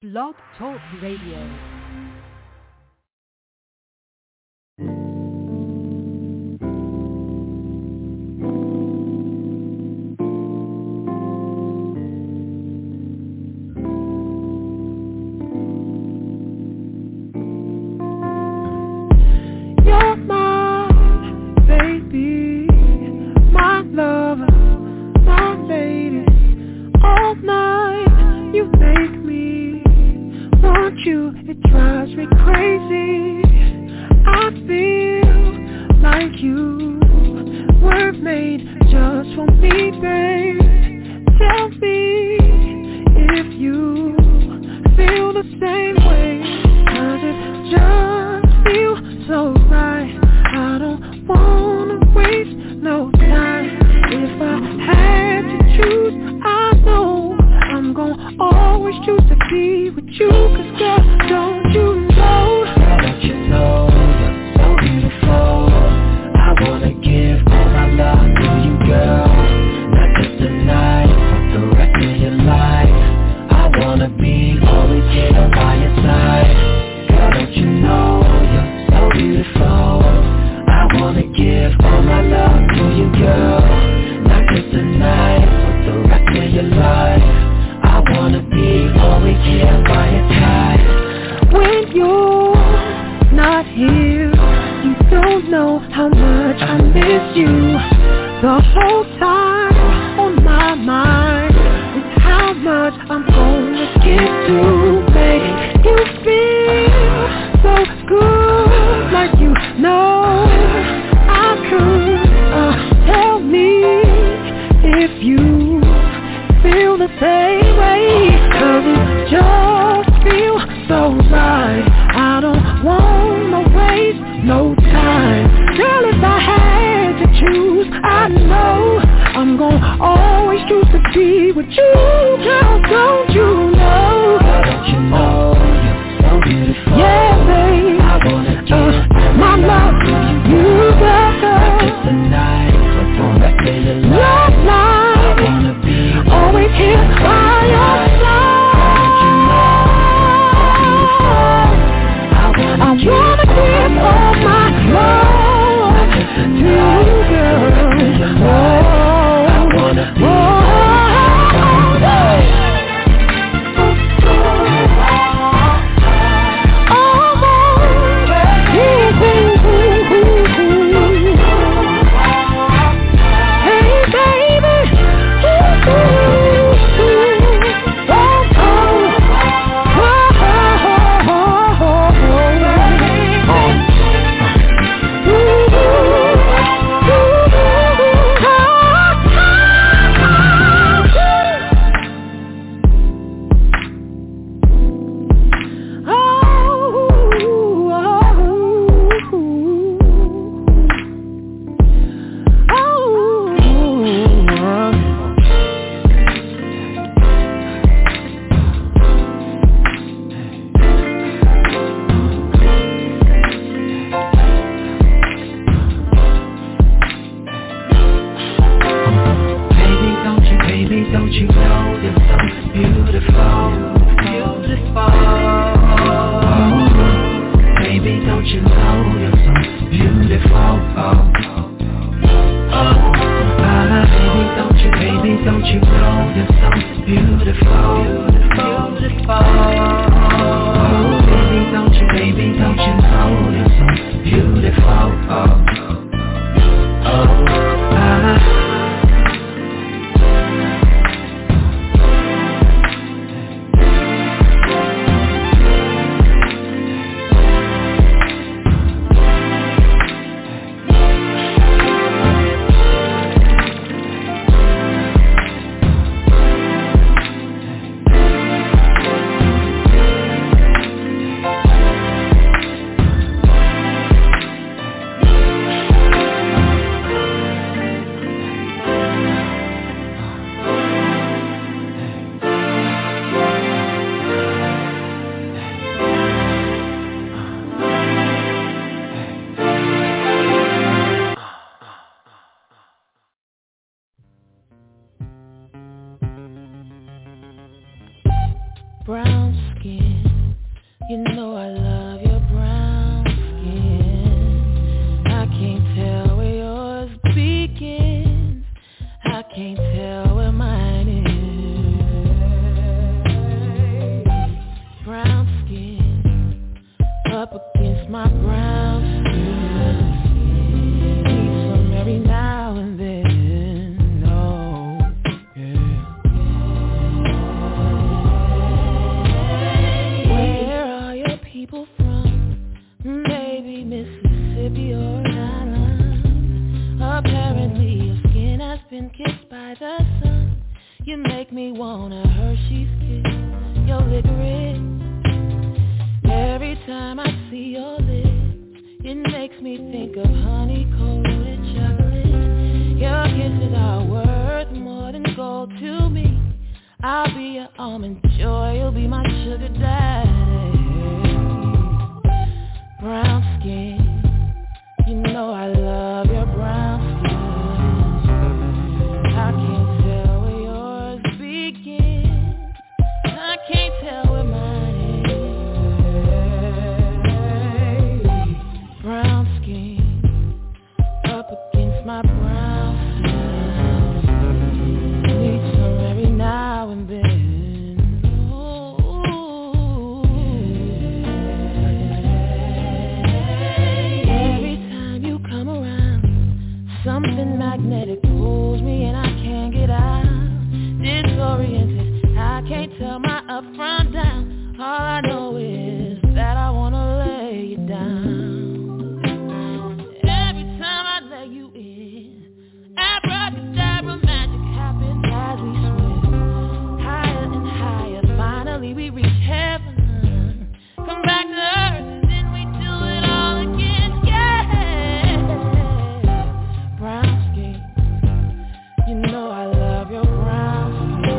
Blog Talk Radio. skin. You know I love your brown skin. I can't tell where yours begins. I can't tell where mine is. Brown skin up against my brown skin. Need some every now and then. People from maybe Mississippi or Ireland. Apparently your skin has been kissed by the sun. You make me want a Hershey's kiss, your licorice. Every time I see your lips, it makes me think of honey-coated chocolate. Your kisses are worth more than gold to me. I'll be your almond joy, you'll be my sugar daddy. Brown skin, you know I love your brown skin. I can't tell where yours begins. I can't tell where mine is. Brown skin, up against my brown skin. Need some every now and then. Something magnetic pulls me and I can't get out. Disoriented, I can't tell my up from down. All I know is that I wanna lay you down. Every time I lay you in, abracadabra magic happens as we swim higher and higher. Finally we reach heaven. Come back to earth and then we do it all again. Yeah. Brown skin, you know I love your brown skin.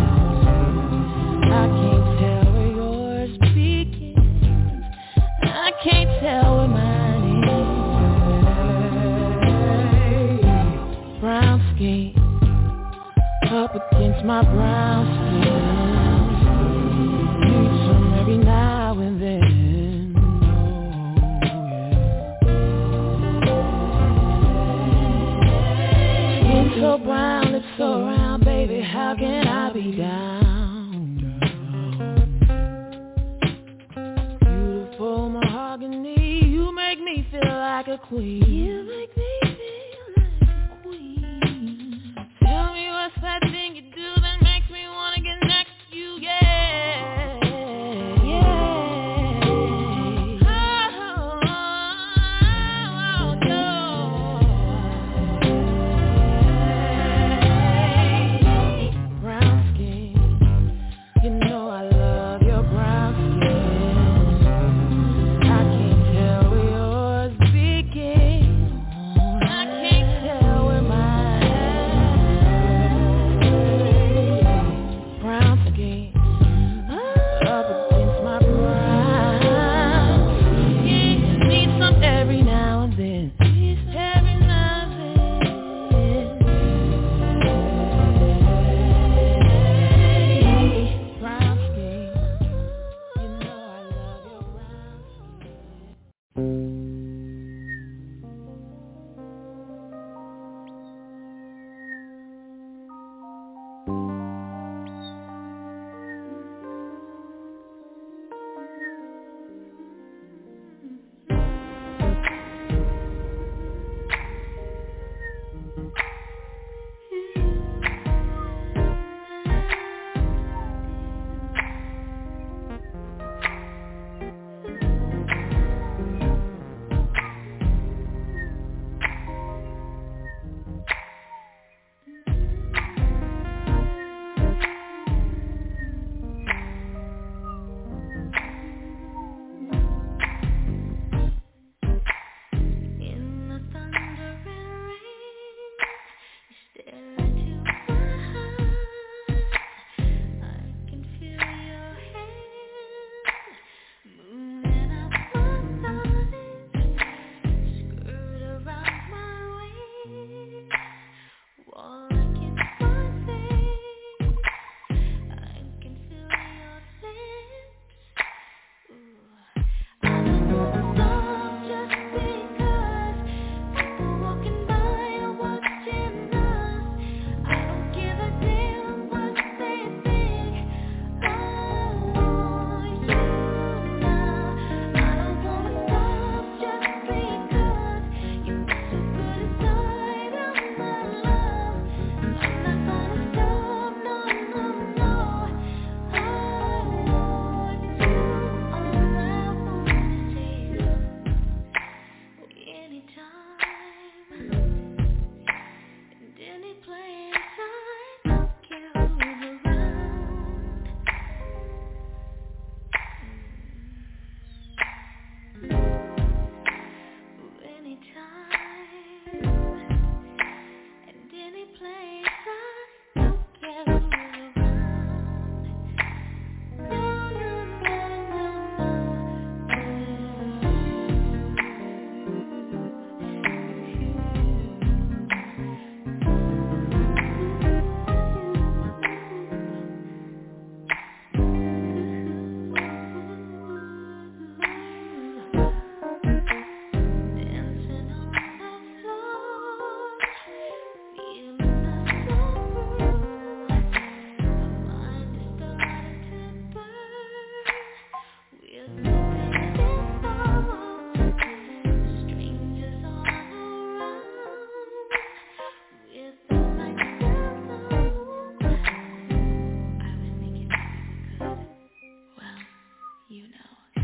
I can't tell where yours begins. I can't tell where mine is. Brown skin, up against my brown skin. Need some every now and then. So brown, lips so round, baby, how can I be down? Beautiful mahogany, you make me feel like a queen. You make me feel like a queen. Tell me what's that thing you do that makes me wanna get next to you, yeah, yeah.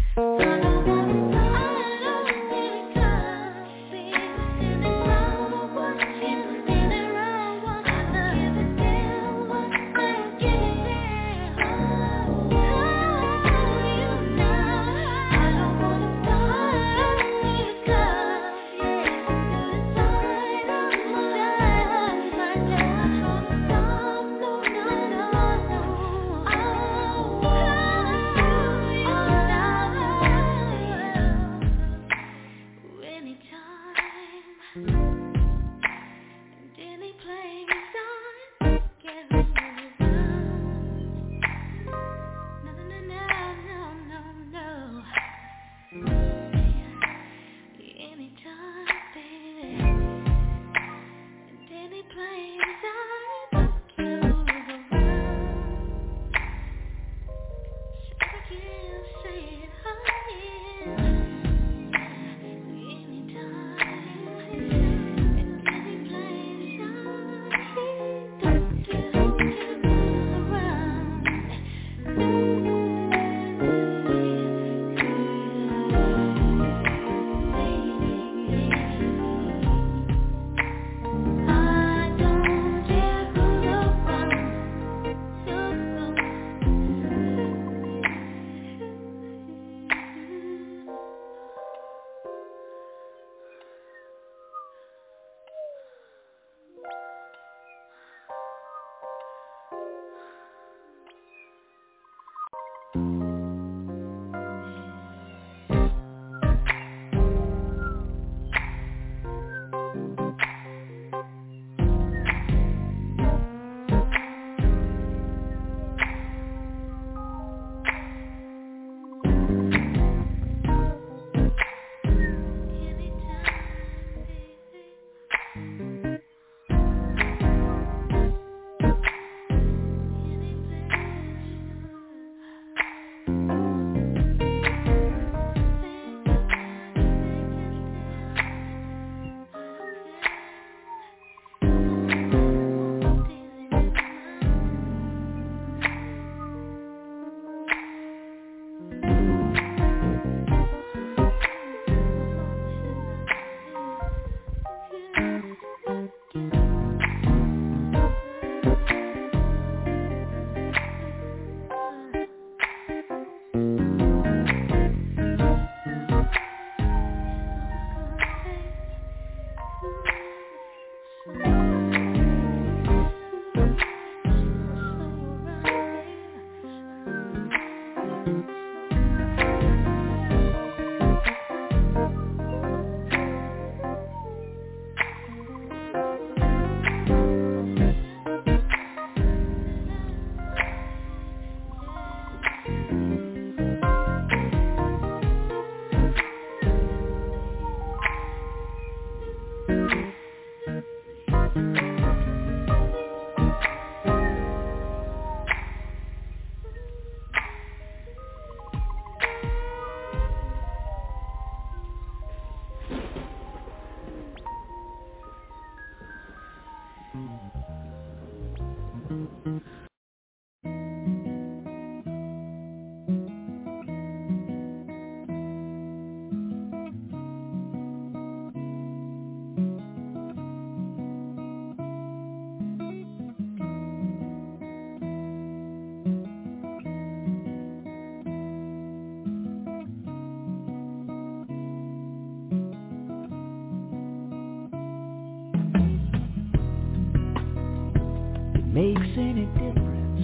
Makes any difference?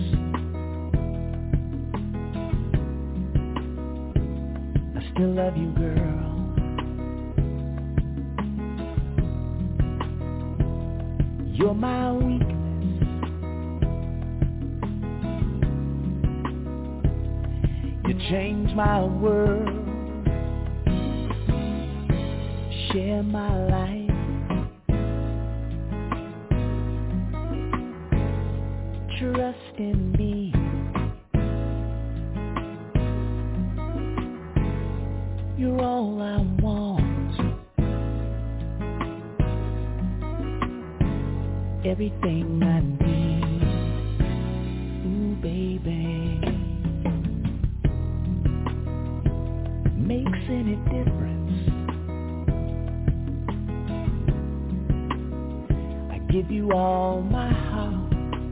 I still love you, girl. You're my weakness. You change my world. Share my life. Trust in me. You're all I want. Everything I need. Ooh, baby. makes any difference. I give you all my heart.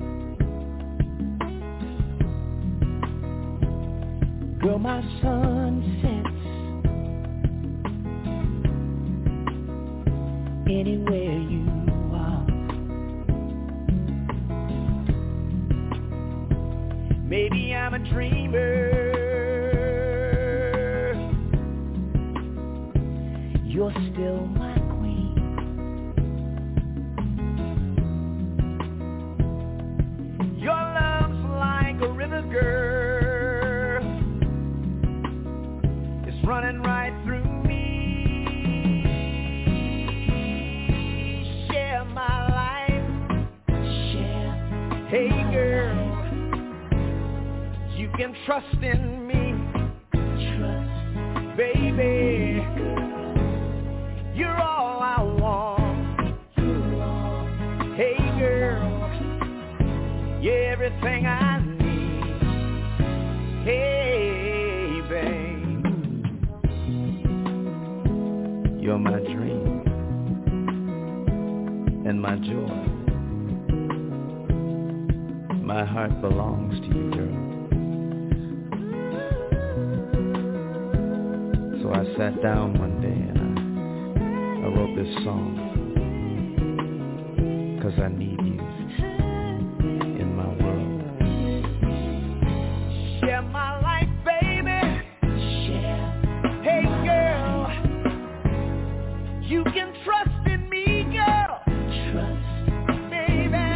Girl, my sun sets anywhere you are. Maybe I'm a dreamer. You're still my queen. Your love's like a river, girl. It's running right through me. Share my life. Share. Hey girl, you can trust in me. Trust, baby. You're all I want. Hey girl, you're everything I need. Hey babe, you're my dream and my joy. My heart belongs to you, girl. So I sat down one day and I wrote this song, 'cause I need you in my world. Share my life, baby. Share. Hey girl, you can trust in me, girl. Trust, baby.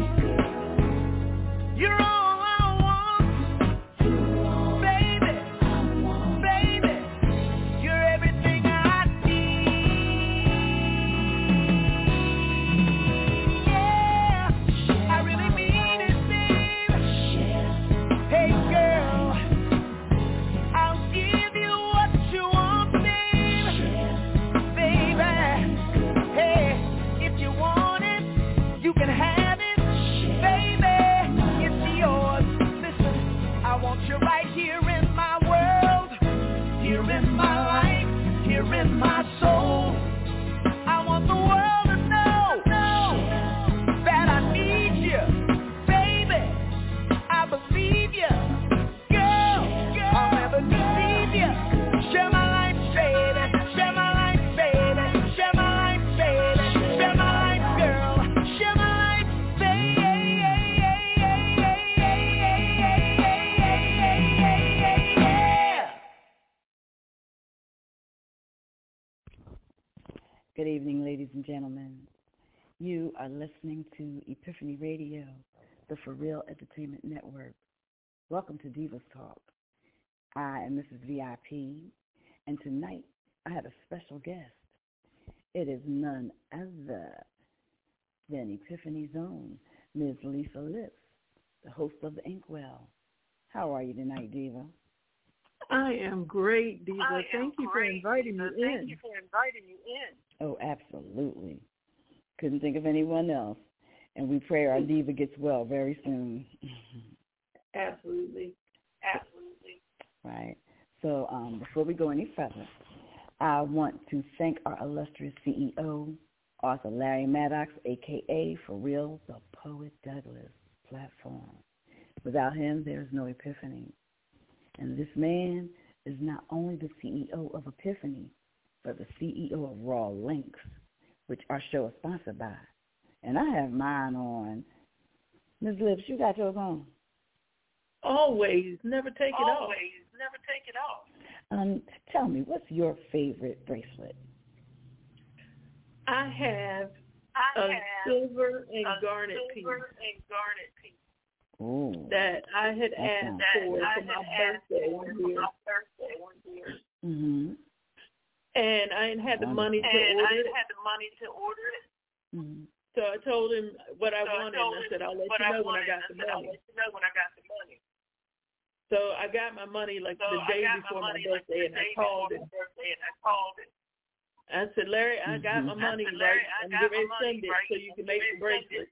You're all I want. You're all baby. I want. Baby, you're everything I my soul. I want the world to know that I need you, baby. I believe you, girl. I'll never deceive you. Share my life, baby. Share my life, baby. Share my life, baby. Share my life, girl. Share my life, baby. Good evening, ladies and gentlemen. You are listening to Epiphany Radio, the For Real Entertainment Network. Welcome to Divas Talk. I am Mrs. VIP, and tonight I have a special guest. It is none other than Epiphany's own Ms. Lisa Lips, the host of The Inkwell. How are you tonight, Diva? I am great, Diva. Thank you for inviting me in. Oh, absolutely. Couldn't think of anyone else. And we pray our diva gets well very soon. Absolutely. Right. So before we go any further, I want to thank our illustrious CEO, Author Larry Maddox, a.k.a. For Real, the Poet Douglas platform. Without him, there is no Epiphany. And this man is not only the CEO of Epiphany, but the CEO of Raw Links, which our show is sponsored by. And I have mine on. Ms. Lips, you got yours on? Always. Never take it off. Tell me, what's your favorite bracelet? I have a silver and garnet piece. Ooh, that I had asked for my birthday one year. Mm-hmm. And I didn't have the money to order it. Mm-hmm. So I told him what I wanted, and I said, I'll let you know when I got the money. So I got my money like the day before my birthday, and I called him. I said, Larry, I got my money, right? I'm getting ready to send it so you can make the bracelet.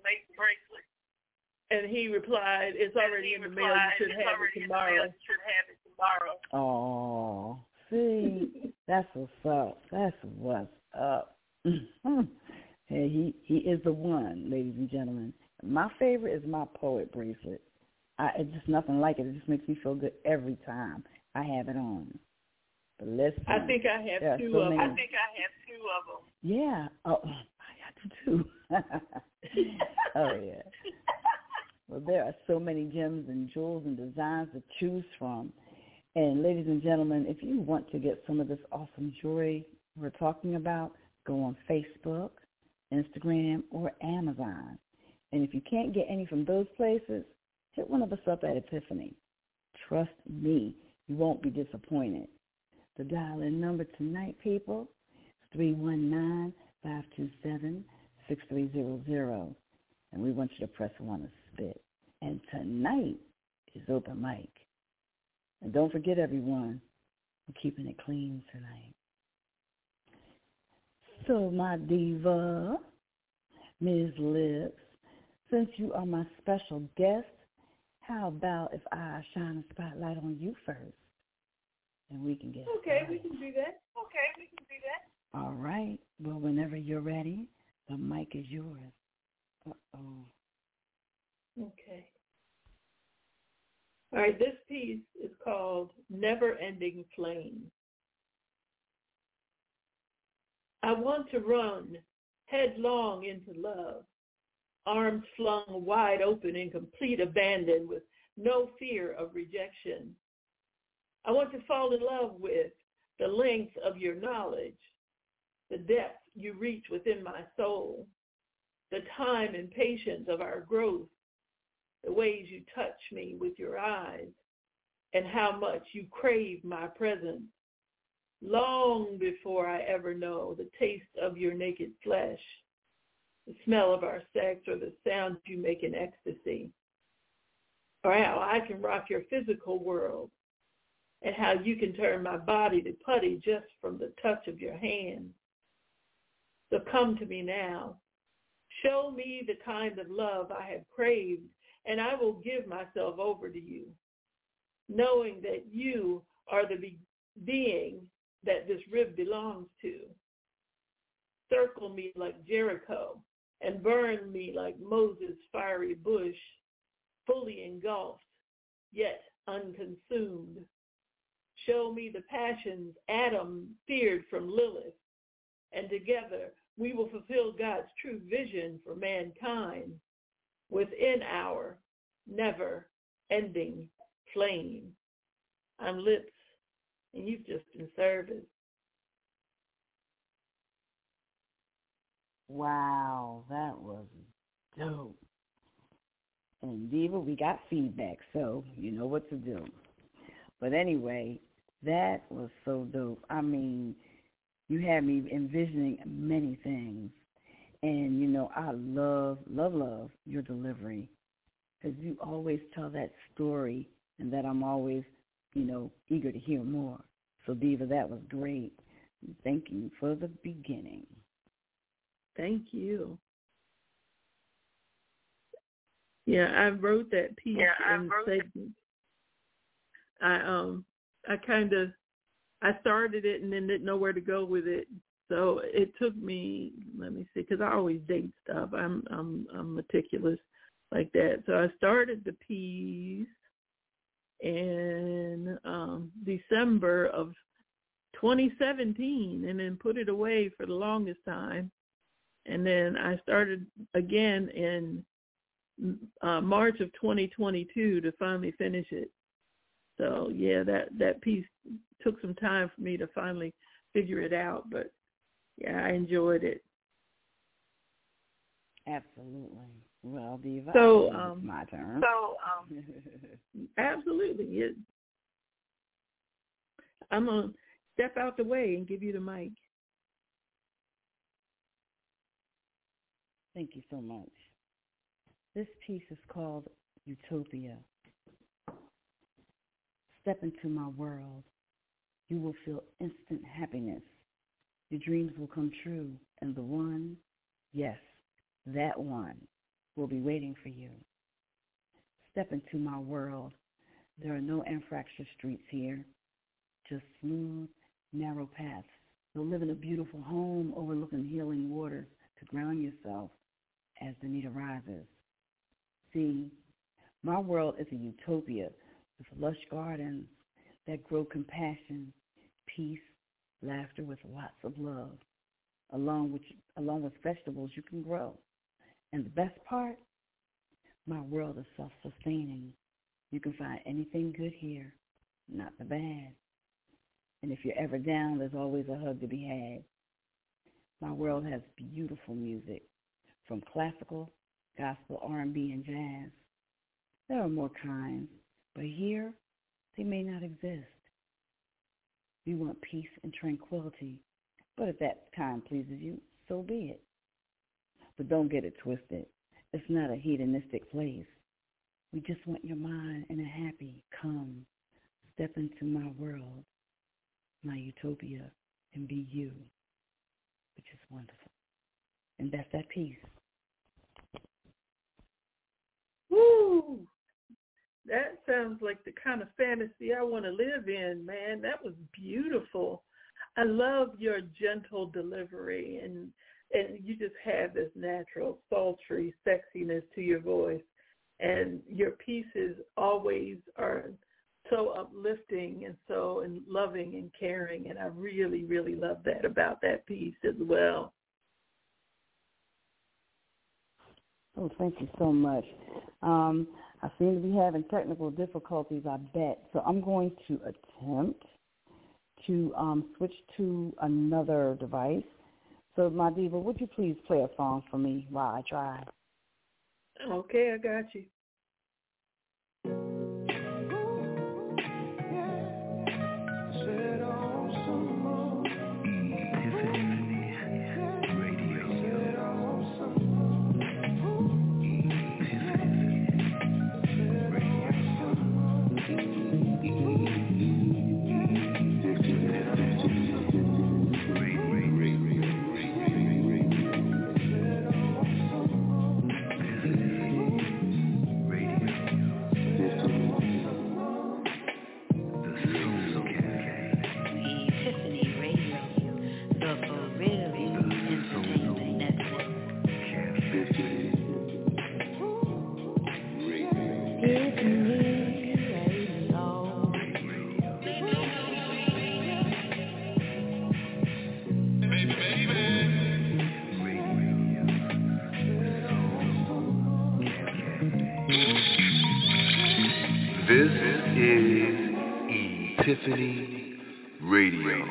And he replied, it's already in the mail. You should have it tomorrow. Oh, See, that's what's up. That's what's up. Hey, he is the one, ladies and gentlemen. My favorite is my poet bracelet. It's just nothing like it. It just makes me feel good every time I have it on. But listen, I think I have two of them. Yeah. Oh, I got to too. Oh, yeah. Well, there are so many gems and jewels and designs to choose from. And ladies and gentlemen, if you want to get some of this awesome jewelry we're talking about, go on Facebook, Instagram, or Amazon. And if you can't get any from those places, hit one of us up at Epiphany. Trust me, you won't be disappointed. The dial-in number tonight, people, is 319-527-6300. And we want you to press 1 to spit. And tonight is open mic. And don't forget, everyone, we're keeping it clean tonight. So, my diva, Ms. Lips, since you are my special guest, how about if I shine a spotlight on you first? And we can get Okay, started. we can do that. All right. Well, whenever you're ready, the mic is yours. Uh-oh. Okay. All right, this piece is called Never Ending Flame. I want to run headlong into love, arms flung wide open in complete abandon with no fear of rejection. I want to fall in love with the length of your knowledge, the depth you reach within my soul, the time and patience of our growth, the ways you touch me with your eyes, and how much you crave my presence, long before I ever know the taste of your naked flesh, the smell of our sex, or the sounds you make in ecstasy, or how I can rock your physical world, and how you can turn my body to putty just from the touch of your hand. So come to me now. Show me the kind of love I have craved, and I will give myself over to you, knowing that you are the being that this rib belongs to. Circle me like Jericho and burn me like Moses' fiery bush, fully engulfed, yet unconsumed. Show me the passions Adam feared from Lilith, and together we will fulfill God's true vision for mankind within our never-ending flame. I'm Lips, and you've just been service. Wow, that was dope. And Diva, we got feedback, so you know what to do. But anyway, that was so dope. I mean, you had me envisioning many things. And, you know, I love your delivery, because you always tell that story, and that I'm always, you know, eager to hear more. So, Diva, that was great. Thank you for the beginning. Thank you. Yeah, I wrote that piece in segments. I started it and then didn't know where to go with it. So it took me, let me see, because I always date stuff. I'm meticulous like that. So I started the piece in December of 2017 and then put it away for the longest time. And then I started again in March of 2022 to finally finish it. So, yeah, that piece took some time for me to finally figure it out. But, yeah, I enjoyed it. Absolutely. Well, Diva, so, it's my turn. Absolutely. I'm going to step out the way and give you the mic. Thank you so much. This piece is called Utopia. Step into my world. You will feel instant happiness. Your dreams will come true, and the one, yes, that one, will be waiting for you. Step into my world. There are no infraction streets here, just smooth narrow paths. So live in a beautiful home overlooking healing waters to ground yourself as the need arises. See, my world is a utopia with lush gardens that grow compassion, peace, laughter with lots of love, along with vegetables you can grow. And the best part, my world is self-sustaining. You can find anything good here, not the bad. And if you're ever down, there's always a hug to be had. My world has beautiful music, from classical, gospel, R&B, and jazz. There are more kinds, but here they may not exist. We want peace and tranquility, but if that kind pleases you, so be it. But don't get it twisted. It's not a hedonistic place. We just want your mind in a happy, come, step into my world, my utopia, and be you, which is wonderful. And that's that piece. Woo! That sounds like the kind of fantasy I want to live in, man. That was beautiful. I love your gentle delivery, and you just have this natural, sultry sexiness to your voice. And your pieces always are so uplifting and so loving and caring, and I really, really love that about that piece as well. Oh, thank you so much. I seem to be having technical difficulties, I bet. So I'm going to attempt to switch to another device. So, my diva, would you please play a song for me while I try? Okay, I got you. This is Epiphany Radio.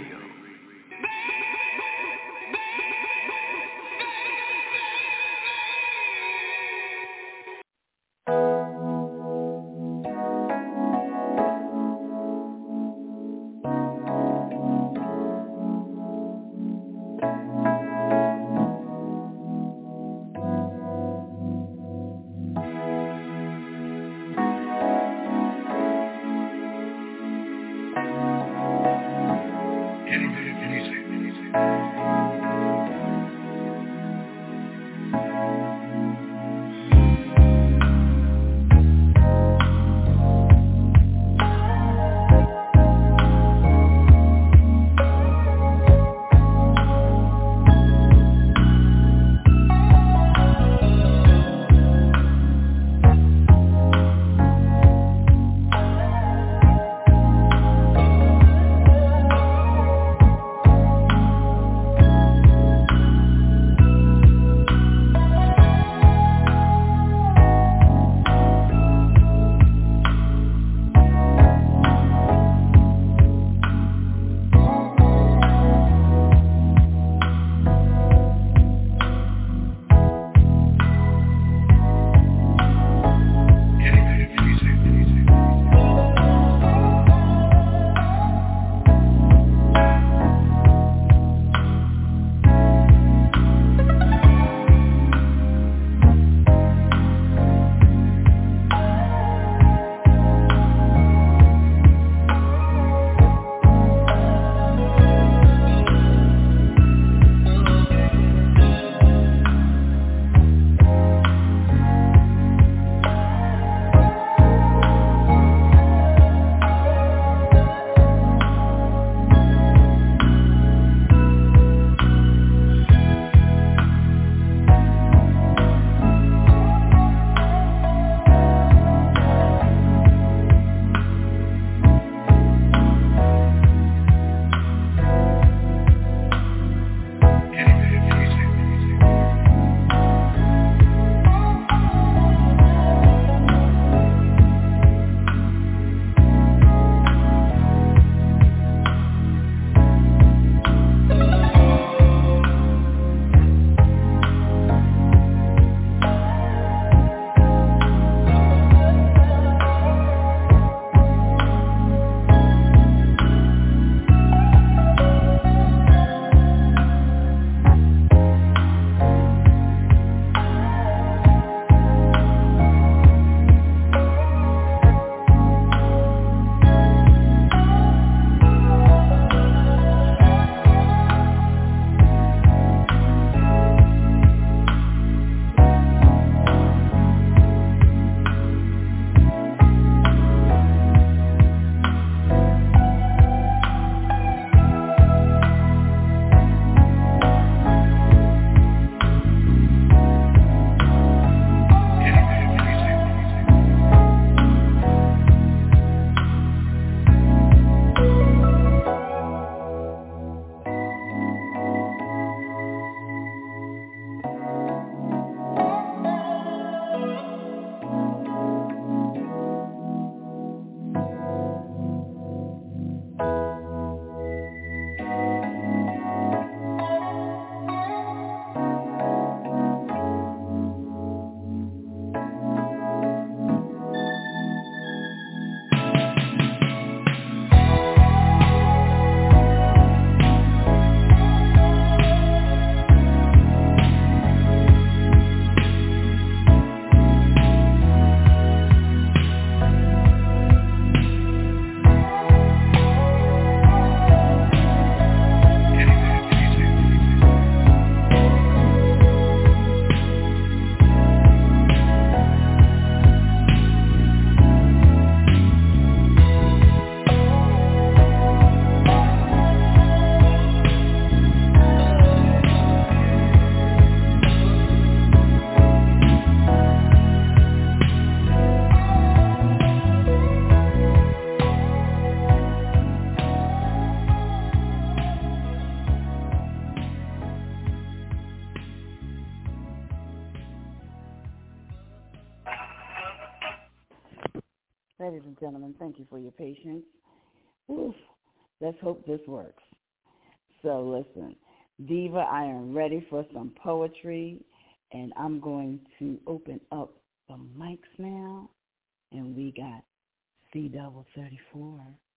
Ladies and gentlemen, thank you for your patience. Oof, let's hope this works. So listen, Diva, I am ready for some poetry, and I'm going to open up the mics now, and we got C-34.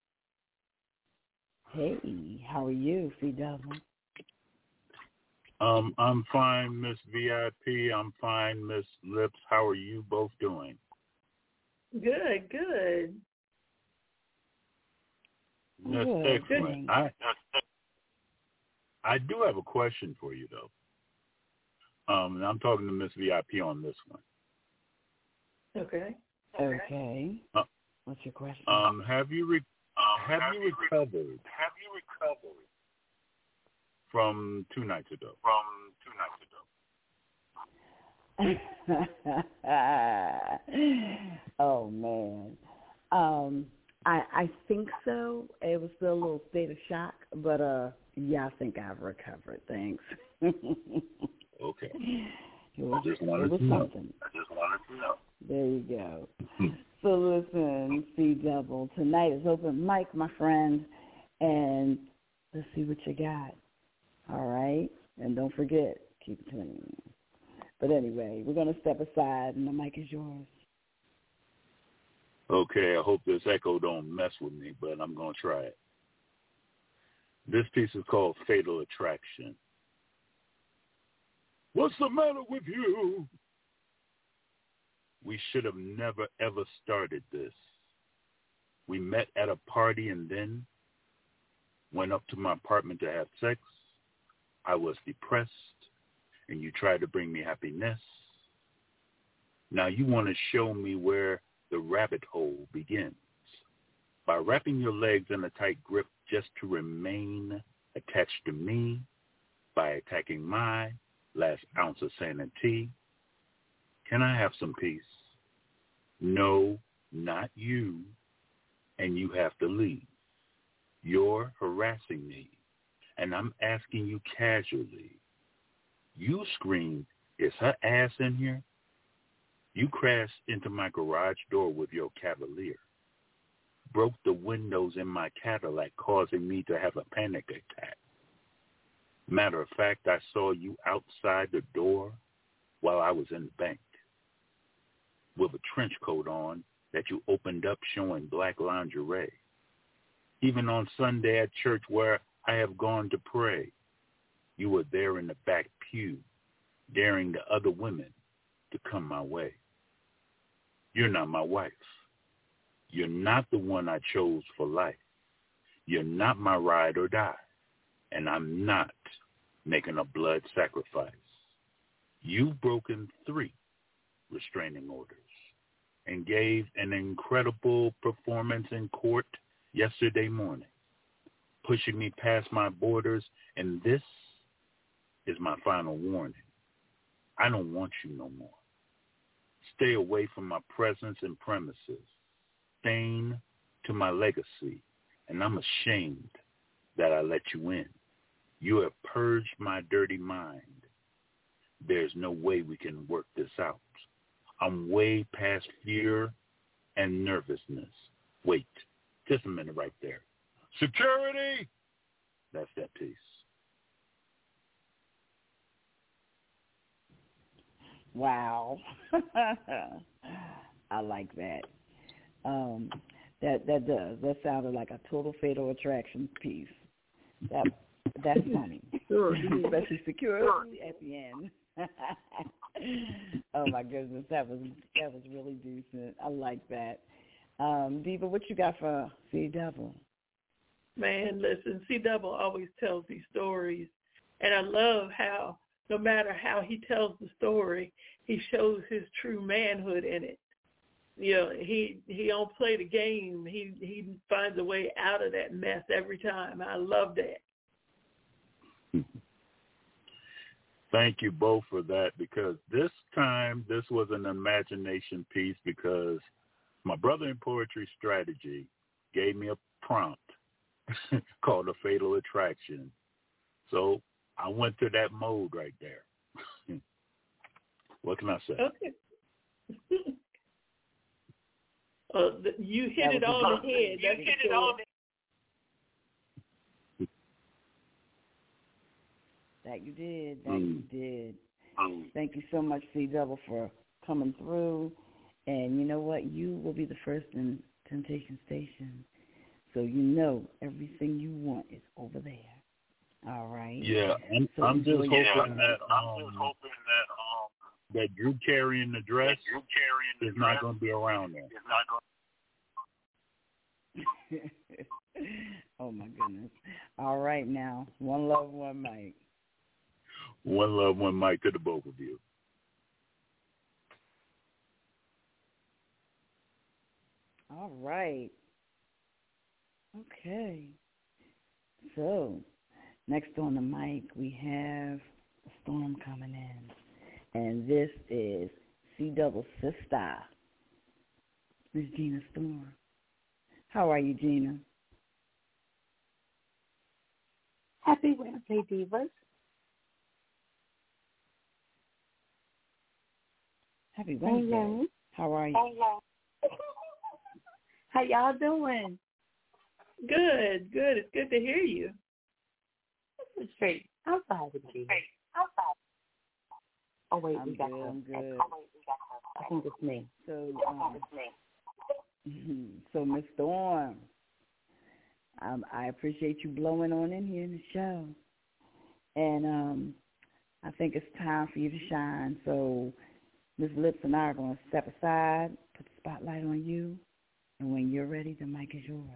Hey, how are you, C-Double? I'm fine, Miss VIP. I'm fine, Miss Lips. How are you both doing? Good, good. That's excellent. I do have a question for you, though. And I'm talking to Miss VIP on this one. Okay. Okay. What's your question? Have you recovered from 2 nights ago? Oh man, I think so. It was still a little state of shock, but yeah, I think I've recovered. Thanks. Okay. It just wanted was to know. something. There you go. So listen, C-Double, tonight is open mic, my friend, and let's see what you got. All right, and don't forget, keep it clean. But anyway, we're going to step aside, and the mic is yours. Okay, I hope this echo don't mess with me, but I'm going to try it. This piece is called Fatal Attraction. What's the matter with you? We should have never, ever started this. We met at a party and then went up to my apartment to have sex. I was depressed, and you tried to bring me happiness. Now you want to show me where the rabbit hole begins. By wrapping your legs in a tight grip just to remain attached to me, by attacking my last ounce of sanity. Can I have some peace? No, not you, and you have to leave. You're harassing me, and I'm asking you casually. You screamed, "Is her ass in here?" You crashed into my garage door with your Cavalier, broke the windows in my Cadillac, causing me to have a panic attack. Matter of fact, I saw you outside the door while I was in the bank with a trench coat on that you opened up showing black lingerie. Even on Sunday at church where I have gone to pray, you were there in the back pew, daring the other women to come my way. You're not my wife. You're not the one I chose for life. You're not my ride or die. And I'm not making a blood sacrifice. You've broken 3 restraining orders and gave an incredible performance in court yesterday morning, pushing me past my borders, and this is my final warning. I don't want you no more. Stay away from my presence and premises. Stain to my legacy, and I'm ashamed that I let you in. You have purged my dirty mind. There's no way we can work this out. I'm way past fear and nervousness. Wait, just a minute right there. Security! That's that piece. Wow. I like that. That does. That sounded like a total Fatal Attraction piece. That's funny. Sure. Especially security at the end. Oh my goodness, that was really decent. I like that. Diva, what you got for C-Double? Man, listen, C-Double always tells these stories, and I love how no matter how he tells the story, he shows his true manhood in it. You know, he don't play the game. He finds a way out of that mess every time. I love that. Thank you both for that, because this time this was an imagination piece, because my brother in Poetry Strategy gave me a prompt called A Fatal Attraction. So I went to that mode right there. What can I say? Okay. You hit it on the head. You hit it on the That you did. You did. Thank you so much, C Double, for coming through. And you know what? You will be the first in Temptation Station. So you know everything you want is over there. All right. Yeah, I'm just hoping that that Drew carrying the dress is not going to be around there. Oh my goodness. All right now. One love, one mic. One love, one mic to the both of you. All right. Okay. So, next on the mic, we have a storm coming in. And this is C Double sister, Miss Gina Storm. How are you, Gina? Happy Wednesday, Divas. Happy Wednesday. Hello. How are you? Hello. How y'all doing? Good. It's good to hear you. This is great. I'm sorry to be here. Oh, wait, we got her. I'm good. I think it's me. So Miss Storm, I appreciate you blowing on in here in the show. And I think it's time for you to shine. So Ms. Lips and I are going to step aside, put the spotlight on you, and when you're ready, the mic is yours.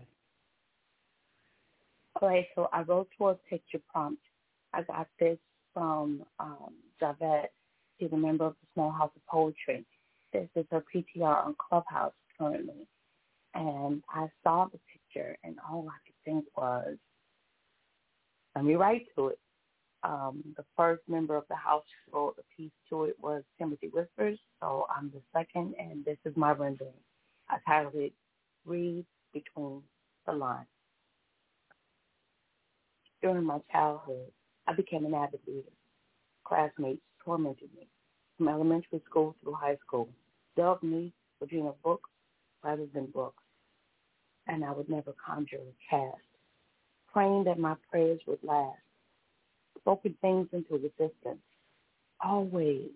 Okay, so I wrote to a picture prompt. I got this from Javette. She's a member of the Small House of Poetry. This is her PTR on Clubhouse currently. And I saw the picture, and all I could think was, let me write to it. The first member of the house who wrote a piece to it was Timothy Whispers, so I'm the second, and this is my rendering. I titled it, Read Between the Lines. During my childhood, I became an avid reader. Classmates tormented me from elementary school through high school, dubbed me Regina Books rather than books, and I would never conjure a cast, praying that my prayers would last, spoken things into existence, always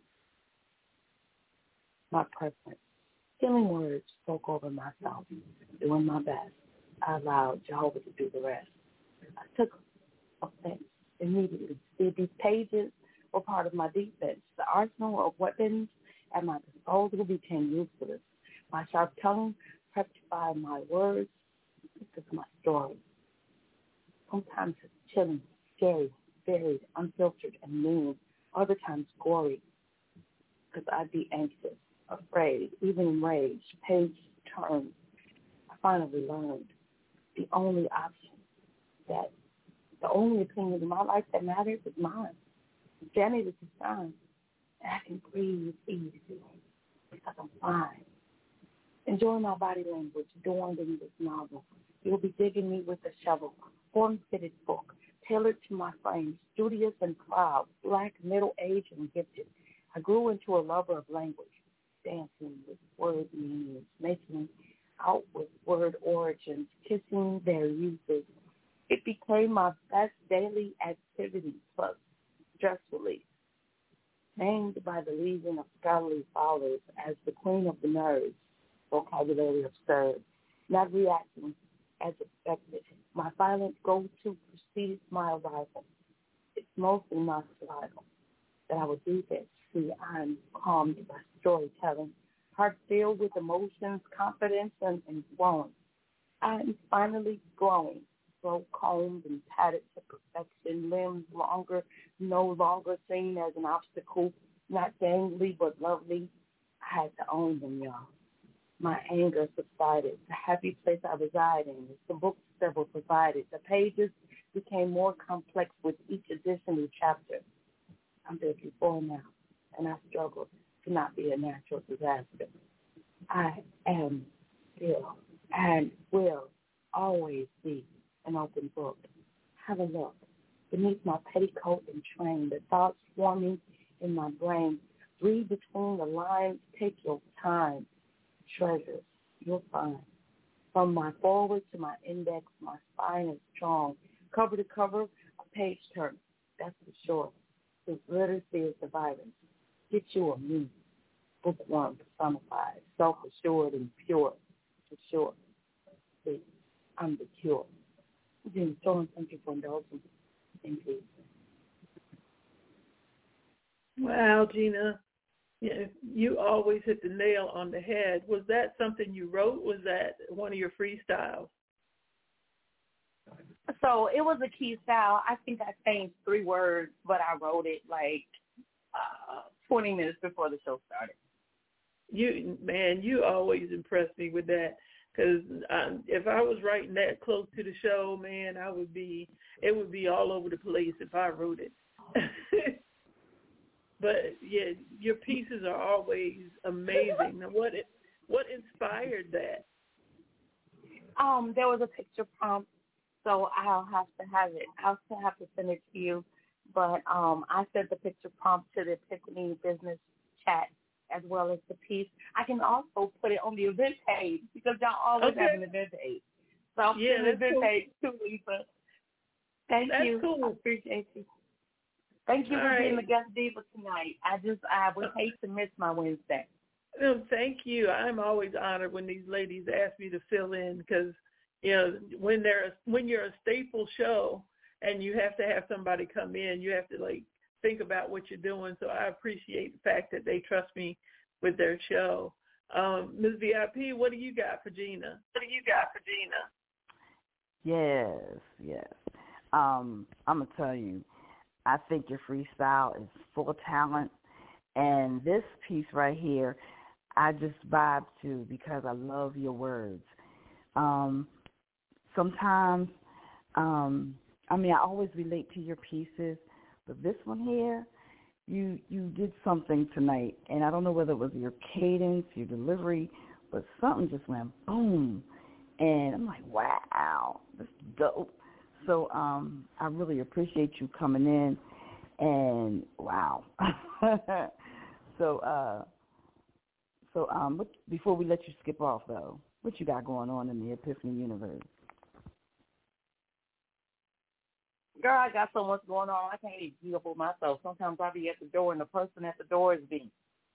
my preference. Healing words spoke over myself, doing my best. I allowed Jehovah to do the rest. I took offense immediately. See, these pages were part of my defense. The arsenal of weapons at my disposal became useless. My sharp tongue rectified my words. This is my story. Sometimes it's chilling, scary, varied, unfiltered, and mean. Other times gory, because I'd be anxious, afraid, even enraged. Page turns. I finally learned the only opinion in my life that matters is mine. Janet is the sun, and I can breathe easy because I'm fine. Enjoy my body language, adorned in this novel. You'll be digging me with a shovel, form-fitted book, tailored to my frame, studious and proud, black, middle-aged, and gifted. I grew into a lover of language, dancing with word meanings, making out with word origins, kissing their uses. It became my best daily activity, plus stress relief. Named by the Legion of Scholarly Scholars as the Queen of the Nerds, vocabulary absurd, not reacting as expected. My violent go-to preceded my arrival. It's mostly my survival that I would do this. See, I'm calmed by storytelling, heart filled with emotions, confidence, and flowing. I'm finally growing, throat combed and padded to perfection, limbs no longer seen as an obstacle, not gangly but lovely. I had to own them, y'all. My anger subsided. The happy place I reside in is the books several provided. The pages became more complex with each additional chapter. I'm 54 now, and I struggle to not be a natural disaster. I am still and will always be an open book. Have a look. Beneath my petticoat and train, the thoughts forming in my brain. Read between the lines. Take your time. Treasures you'll find. From my forward to my index, my spine is strong. Cover to cover, a page turn. That's for sure. His literacy is the virus. Get you a me. Bookworm personified, self-assured and pure. For sure. See, I'm the cure. Jim Storm, thank you for indulging. Thank you. Wow, Gina. You always hit the nail on the head. Was that something you wrote? Was that one of your freestyles? So it was a key style. I think I changed 3 words, but I wrote it 20 minutes before the show started. You always impress me with that. Because if I was writing that close to the show, man, it would be all over the place if I wrote it. But yeah, your pieces are always amazing. Now, what inspired that? There was a picture prompt, so I'll have to have it. I'll still have to send it to you. But I sent the picture prompt to the Epiphany Business Chat as well as the piece. I can also put it on the event page because y'all always have an event page. So I'll put the event page too, Lisa. Thank you. Cool. I appreciate you. Thank you for being the guest diva tonight. I would hate to miss my Wednesday. No, thank you. I'm always honored when these ladies ask me to fill in because, when you're a staple show and you have to have somebody come in, you have to think about what you're doing. So I appreciate the fact that they trust me with their show. Ms. VIP, what do you got for Gina? Yes. I'm going to tell you, I think your freestyle is full of talent. And this piece right here, I just vibe to because I love your words. Sometimes, I always relate to your pieces, but this one here, you did something tonight. And I don't know whether it was your cadence, your delivery, but something just went boom. And I'm like, wow, that's dope. So I really appreciate you coming in, and wow. So before we let you skip off, though, what you got going on in the Epiphany universe? Girl, I got so much going on, I can't even keep up with myself. Sometimes I'll be at the door, and the person at the door is me.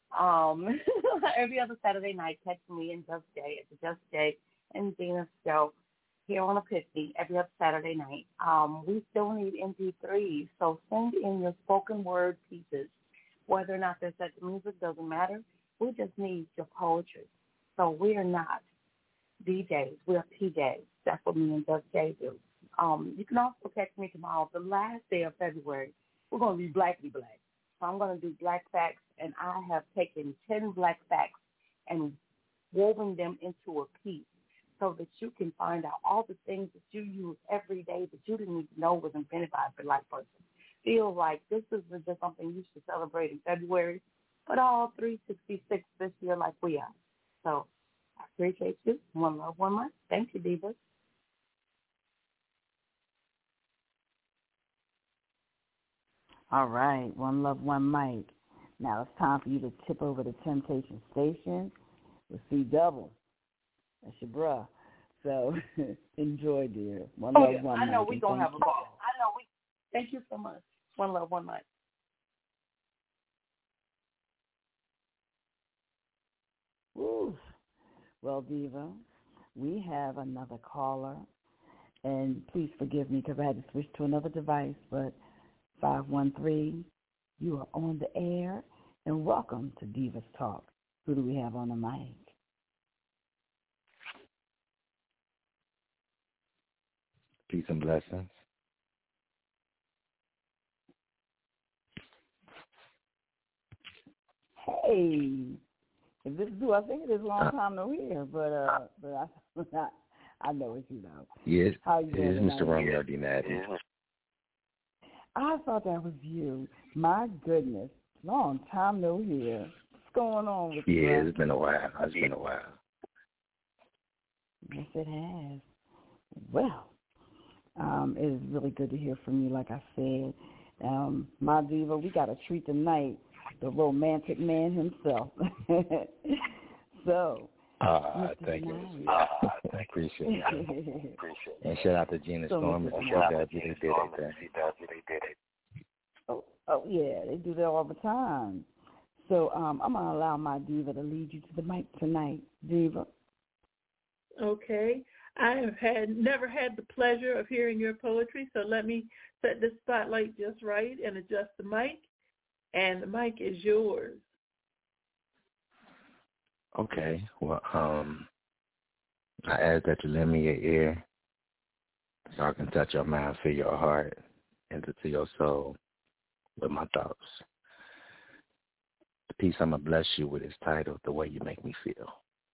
Every other Saturday night, catch me and Just Jay at the Just Jay and Gina's show here on Epiphany every other Saturday night. We still need MP3s, so send in your spoken word pieces. Whether or not there's such music doesn't matter. We just need your poetry. So we are not DJs. We are PJs. That's what me and Just Jay do. You can also catch me tomorrow, the last day of February. We're going to be Blackly Black. So I'm going to do Black Facts, and I have taken 10 Black Facts and woven them into a piece, so that you can find out all the things that you use every day that you didn't even know was invented by a Black person. Feel like this is just something you should celebrate in February, but all 366 this year like we are. So I appreciate you. One love, one life. Thank you, Divas. All right, one love, one mic. Now it's time for you to tip over to Temptation Station with C Double. That's your bruh. So enjoy, dear. One love, one mic. I know we're going to have a ball. Thank you so much. One love, one mic. Woo. Well, Diva, we have another caller. And please forgive me because I had to switch to another device, but 513, you are on the air, and welcome to Divas Talk. Who do we have on the mic? Peace and blessings. Hey, if this is who I think it is, long time no hear, but I know it's you now. Yes, how you doing? It is Mr. Romeo D. Madden. I thought that was you. My goodness, long time no hear. What's going on with you? Yeah, it's been a while. Yes, it has. Well, it is really good to hear from you, like I said. My diva, we got a treat tonight, the romantic man himself. So, Thank you. I appreciate it. And shout out to Gina Storm and CW. They did it. Oh, yeah, they do that all the time. So I'm going to allow my diva to lead you to the mic tonight, Diva. Okay. I have never had the pleasure of hearing your poetry, so let me set the spotlight just right and adjust the mic, and the mic is yours. Okay. Well, I ask that you lend me your ear so I can touch your mind, feel your heart, enter to your soul with my thoughts. The piece I'm going to bless you with is titled The Way You Make Me Feel.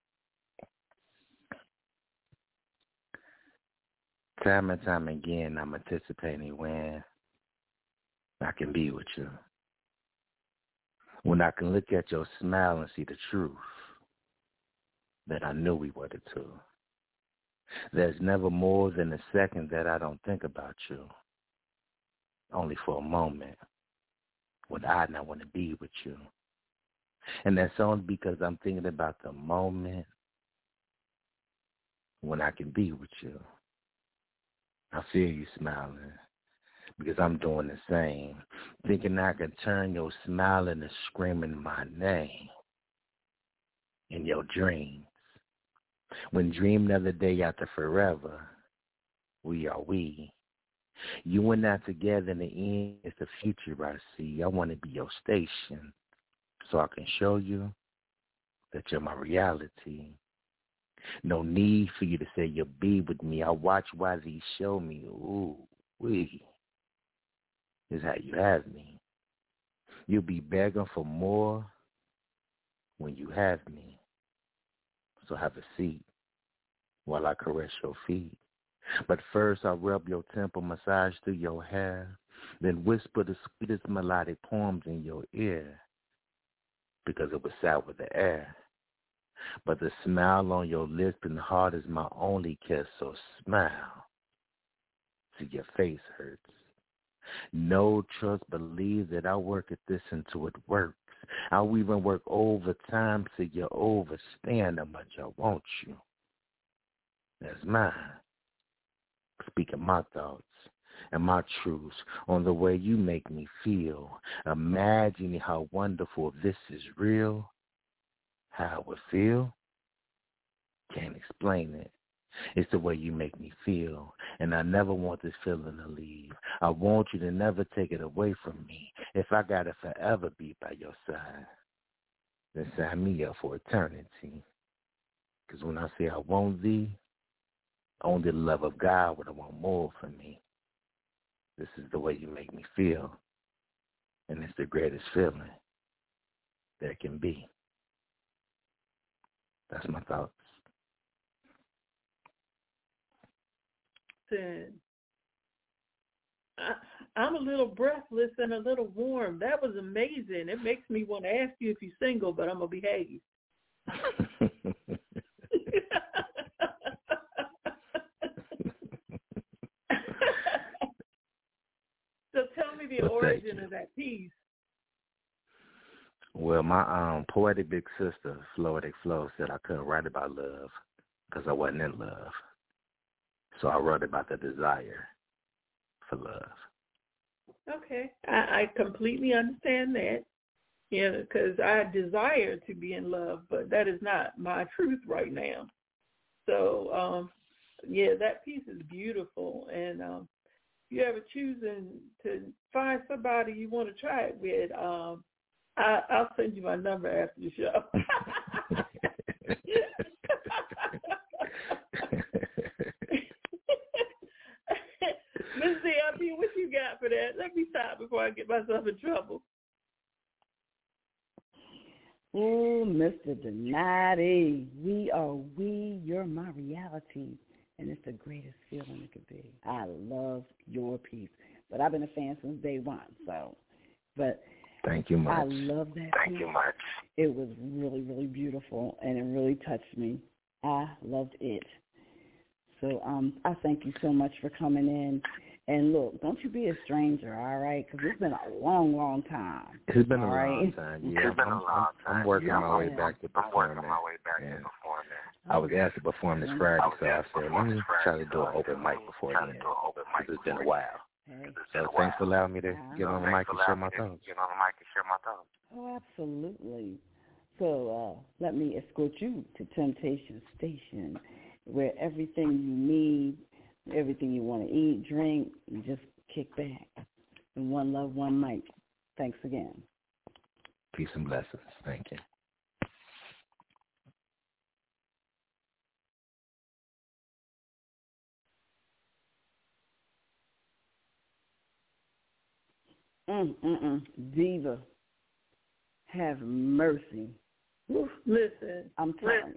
Time and time again, I'm anticipating when I can be with you. When I can look at your smile and see the truth that I knew we were the two. There's never more than a second that I don't think about you. Only for a moment would I not want to be with you. And that's only because I'm thinking about the moment when I can be with you. I feel you smiling because I'm doing the same, thinking I can turn your smile into screaming my name in your dreams. When dreaming of the day after forever, we are we. You and I together in the end is the future I see. I want to be your station so I can show you that you're my reality. No need for you to say you'll be with me. I watch while these show me. Ooh, wee. Is how you have me. You'll be begging for more when you have me. So have a seat while I caress your feet. But first I rub your temple, massage through your hair, then whisper the sweetest melodic poems in your ear because it was sour with the air. But the smile on your lips and heart is my only kiss, so smile. See, your face hurts. No trust, believe that I work at this until it works. I'll even work overtime so you overstand how much I want you. That's mine. Speaking my thoughts and my truths on the way you make me feel. Imagining how wonderful this is real. How it would feel? Can't explain it. It's the way you make me feel, and I never want this feeling to leave. I want you to never take it away from me. If I gotta forever be by your side, then sign me up for eternity. Because when I say I want thee, only the love of God would want more for me. This is the way you make me feel, and it's the greatest feeling there can be. That's my thoughts. I'm a little breathless and a little warm. That was amazing. It makes me want to ask you if you're single, but I'm going to behave. So tell me the origin of that piece. Well, my poetic big sister, Floetic Flo, said I couldn't write about love because I wasn't in love. So I wrote about the desire for love. Okay. I completely understand that. Yeah, because I desire to be in love, but that is not my truth right now. So, yeah, that piece is beautiful. And if you ever choosing to find somebody you want to try it with, I'll send you my number after the show. Miss DLP, what you got for that? Let me stop before I get myself in trouble. Oh, Mr. Donati, you're my reality, and it's the greatest feeling it could be. I love your piece, but I've been a fan since day one, Thank you much. I love that piece. Thank you much. It was really, really beautiful, and it really touched me. I loved it. So I thank you so much for coming in. And look, don't you be a stranger, all right? Because it's been a long, long time. It's been a long time. Yeah, I'm working my way back to performing. I was asked to perform this Friday, so I said, let me try to do an open mic before then. It's been a while. So thanks for allowing me to get on the mic and share my thoughts. Oh, absolutely. So let me escort you to Temptation Station, where everything you need, everything you want to eat, drink, you just kick back. And one love, one mic. Thanks again. Peace and blessings. Thank you. Diva, have mercy. Woo. Listen, I'm telling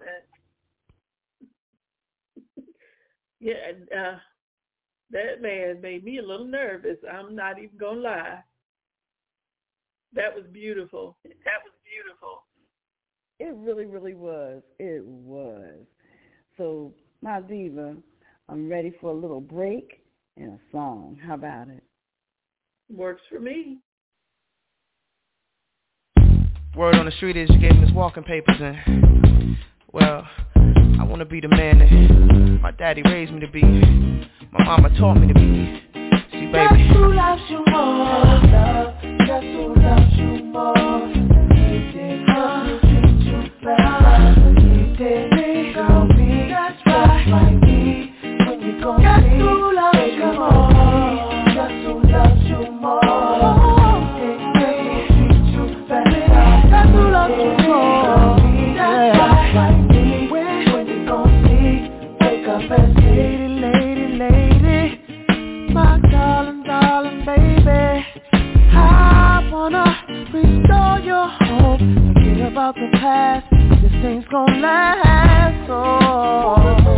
you. Yeah, that man made me a little nervous. I'm not even going to lie. That was beautiful. It really, really was. It was. So, my diva, I'm ready for a little break and a song. How about it? Works for me. Word on the street is you gave me his walking papers and, well, I want to be the man that my daddy raised me to be, my mama taught me to be. See, baby, guess who loves you more? Guess who loves you more? He did, you treat you better. He did me, girl, me, that's right, me. When you gon' guess who loves you more? Guess who loves you more? He did me, treat you better. Guess who loves you more? That's right, me. When you gon' see, wake up and see. Lady, my darling, baby, I wanna restore your hope. Forget about the past, this thing's gon' last. Oh,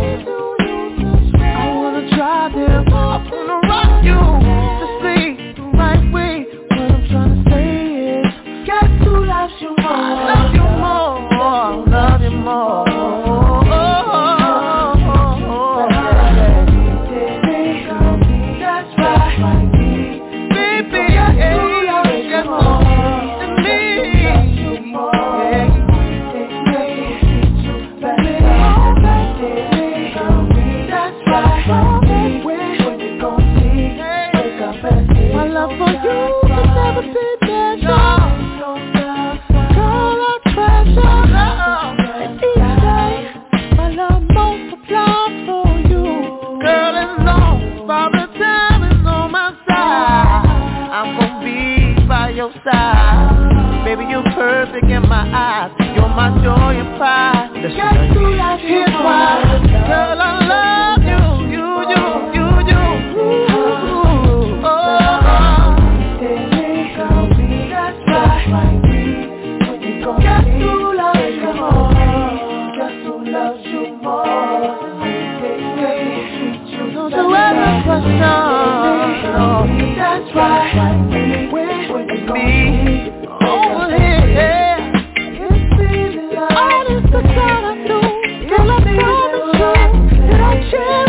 I wanna try them, I wanna rock you to sleep the right way. What I'm trying to say is, guess who loves you more? I love you more, love you more. Baby, you're perfect in my eyes. You're my joy and pride. Here's why, girl, I love you. You. Guess who loves you more? Guess who loves you more? Don't you ever question. That's right. Me over here, all this the kind I do. Girl, I promise you that I'll change.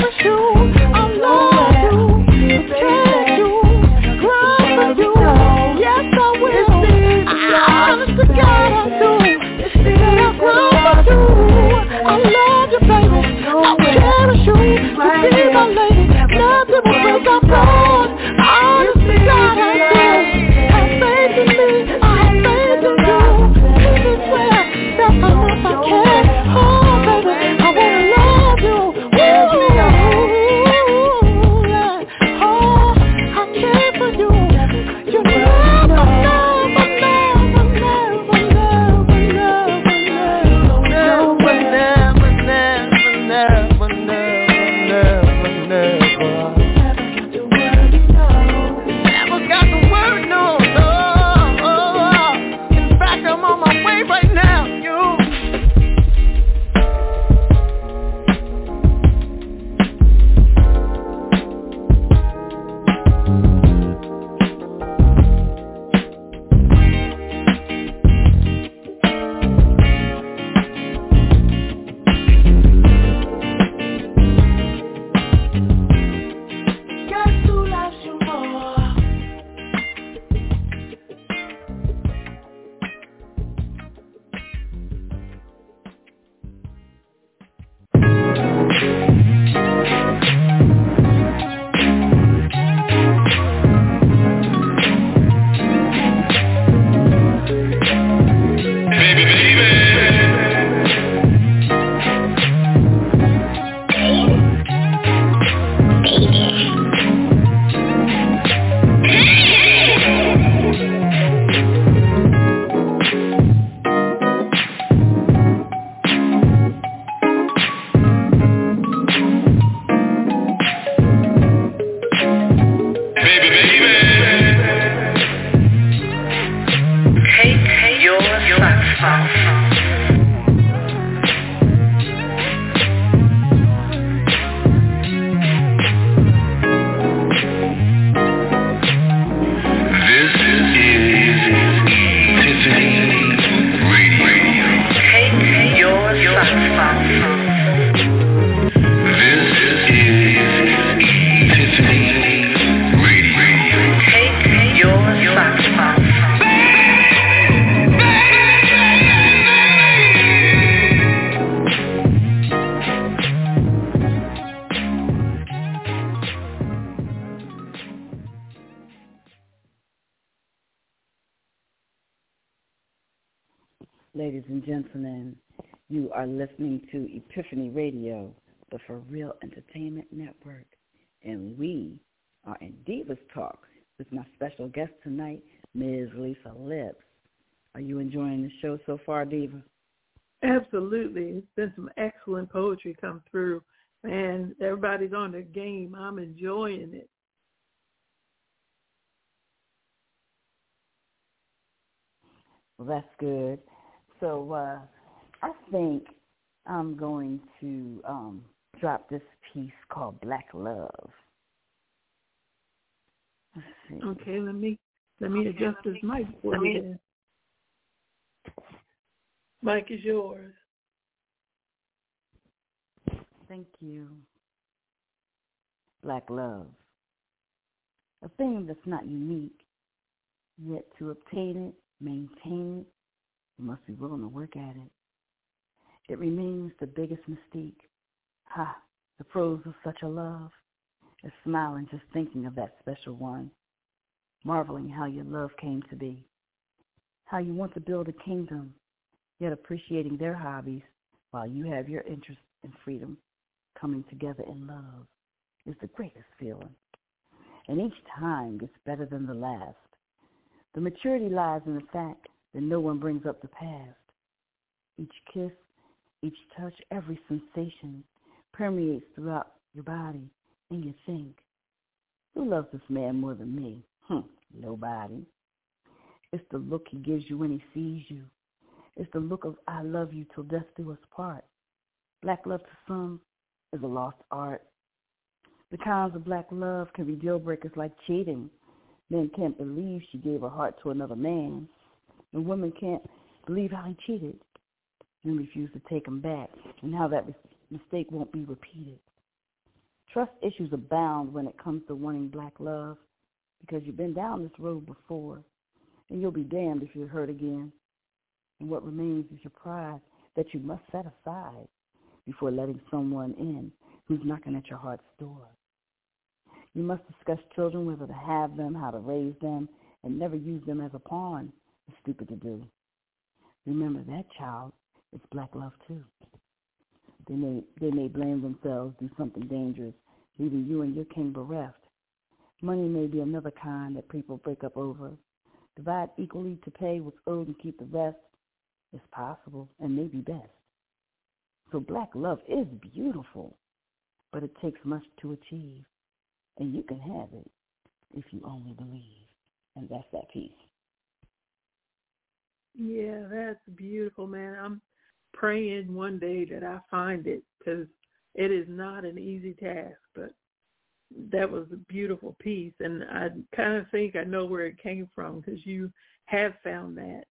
baby, baby. Take your socks off. Ladies and gentlemen, you are listening to Epiphany Radio, the For Real Entertainment Network, and we are in Divas Talk with my special guest tonight, Ms. Lisa Lips. Are you enjoying the show so far, Diva? Absolutely. It's been some excellent poetry come through, and everybody's on their game. I'm enjoying it. Well, that's good. So I think I'm going to drop this piece called Black Love. Let's see. Okay, let me adjust this mic for you. Mic is yours. Thank you. Black love. A thing that's not unique, yet to obtain it, maintain it, you must be willing to work at it. It remains the biggest mystique. Ha, the pros of such a love is smiling just thinking of that special one, marveling how your love came to be, how you want to build a kingdom, yet appreciating their hobbies while you have your interests and freedom. Coming together in love is the greatest feeling, and each time gets better than the last. The maturity lies in the fact that no one brings up the past. Each kiss, each touch, every sensation permeates throughout your body, and you think, who loves this man more than me? Nobody. It's the look he gives you when he sees you. It's the look of I love you till death do us part. Black love to some is a lost art. The kinds of black love can be deal breakers like cheating. Men can't believe she gave her heart to another man. And women can't believe how he cheated and refuse to take him back, and how that mistake won't be repeated. Trust issues abound when it comes to wanting black love, because you've been down this road before, and you'll be damned if you're hurt again. And what remains is your pride that you must set aside before letting someone in who's knocking at your heart's door. You must discuss children, whether to have them, how to raise them, and never use them as a pawn. It's stupid to do. Remember, that child is black love too. They may blame themselves, do something dangerous, leaving you and your king bereft. Money may be another kind that people break up over. Divide equally to pay what's owed and keep the rest. It's possible and maybe best. So black love is beautiful, but it takes much to achieve. And you can have it if you only believe. And that's that piece. Yeah, that's beautiful, man. I'm praying one day that I find it, because it is not an easy task, but that was a beautiful piece. And I kind of think I know where it came from, because you have found that.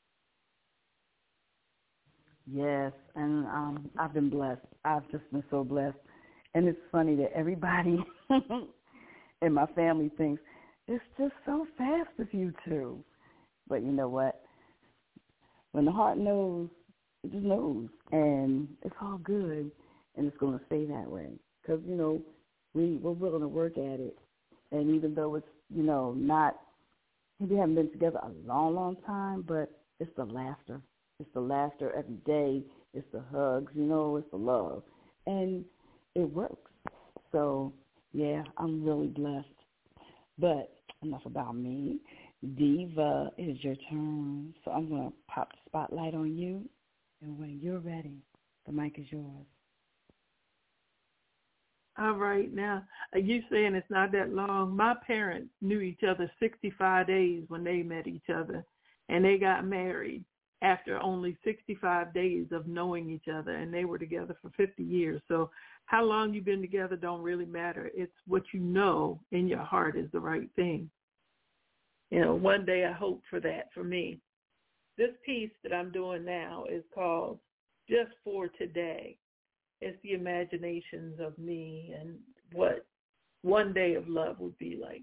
Yes, and I've been blessed. I've just been so blessed. And it's funny that everybody in my family thinks, it's just so fast with you two. But you know what? When the heart knows, it just knows. And it's all good, and it's going to stay that way. Because, you know, we're willing to work at it. And even though it's, you know, not, we haven't been together a long, long time, but it's the laughter. It's the laughter every day. It's the hugs, you know, it's the love. And it works. So, yeah, I'm really blessed. But enough about me. Diva, it is your turn. So I'm going to pop the spotlight on you. And when you're ready, the mic is yours. All right. Now, you saying it's not that long. My parents knew each other 65 days when they met each other, and they got married after only 65 days of knowing each other, and they were together for 50 years. So how long you've been together don't really matter. It's what you know in your heart is the right thing. You know, one day I hope for that for me. This piece that I'm doing now is called Just for Today. It's the imaginations of me and what one day of love would be like.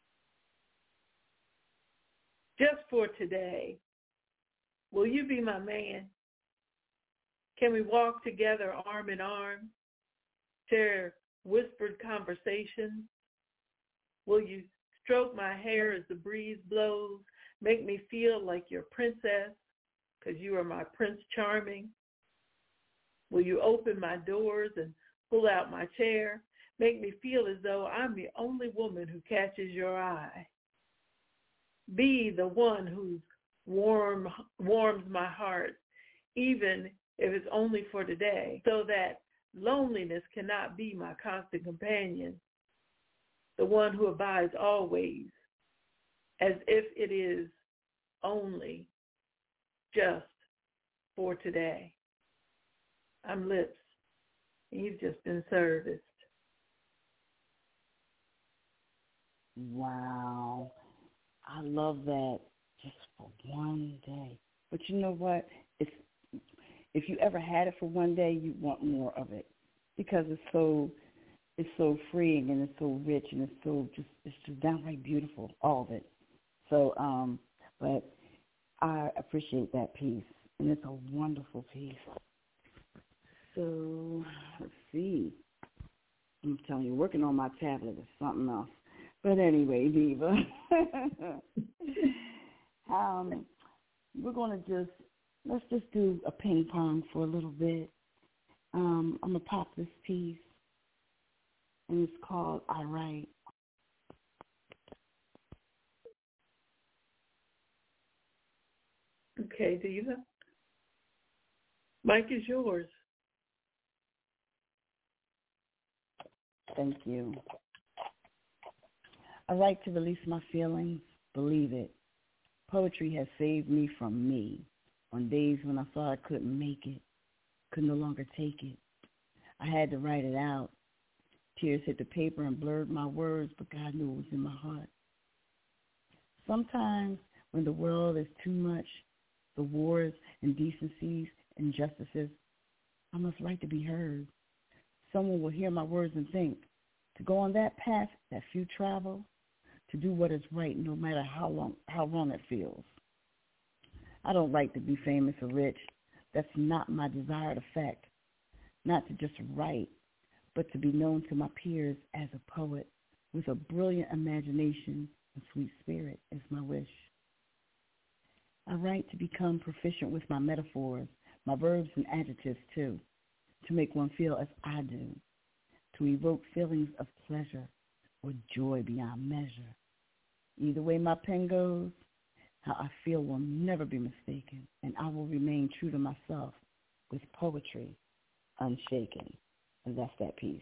Just for today, will you be my man? Can we walk together arm in arm, share whispered conversations? Will you stroke my hair as the breeze blows, make me feel like your princess because you are my Prince Charming? Will you open my doors and pull out my chair, make me feel as though I'm the only woman who catches your eye? Be the one who warms my heart, even if it's only for today, so that loneliness cannot be my constant companion, the one who abides always, as if it is only just for today. I'm Lips, and you've just been serviced. Wow. I love that. Just for one day. But you know what? If you ever had it for one day, you want more of it because it's so freeing and it's so rich and it's just downright beautiful, all of it. So, but I appreciate that piece, and it's a wonderful piece. So let's see. I'm telling you, working on my tablet is something else. But anyway, Diva, we're going to let's just do a ping pong for a little bit. I'm going to pop this piece, and it's called I Write. Okay, Diva. Mike is yours. Thank you. I like to release my feelings, believe it. Poetry has saved me from me on days when I thought I couldn't make it, could no longer take it. I had to write it out. Tears hit the paper and blurred my words, but God knew it was in my heart. Sometimes when the world is too much, the wars, indecencies, injustices, I must write to be heard. Someone will hear my words and think, to go on that path that few travel, to do what is right no matter how wrong it feels. I don't like to be famous or rich. That's not my desired effect. Not to just write, but to be known to my peers as a poet with a brilliant imagination and sweet spirit is my wish. I write to become proficient with my metaphors, my verbs and adjectives too, to make one feel as I do, to evoke feelings of pleasure or joy beyond measure. Either way my pen goes, how I feel will never be mistaken, and I will remain true to myself with poetry unshaken. And that's that piece.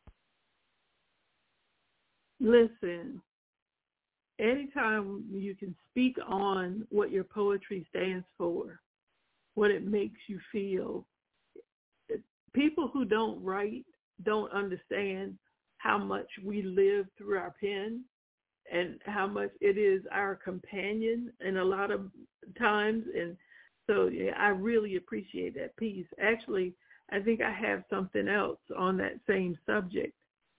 Listen, anytime you can speak on what your poetry stands for, what it makes you feel, people who don't write don't understand how much we live through our pen and how much it is our companion in a lot of times. And so yeah, I really appreciate that piece. Actually, I think I have something else on that same subject.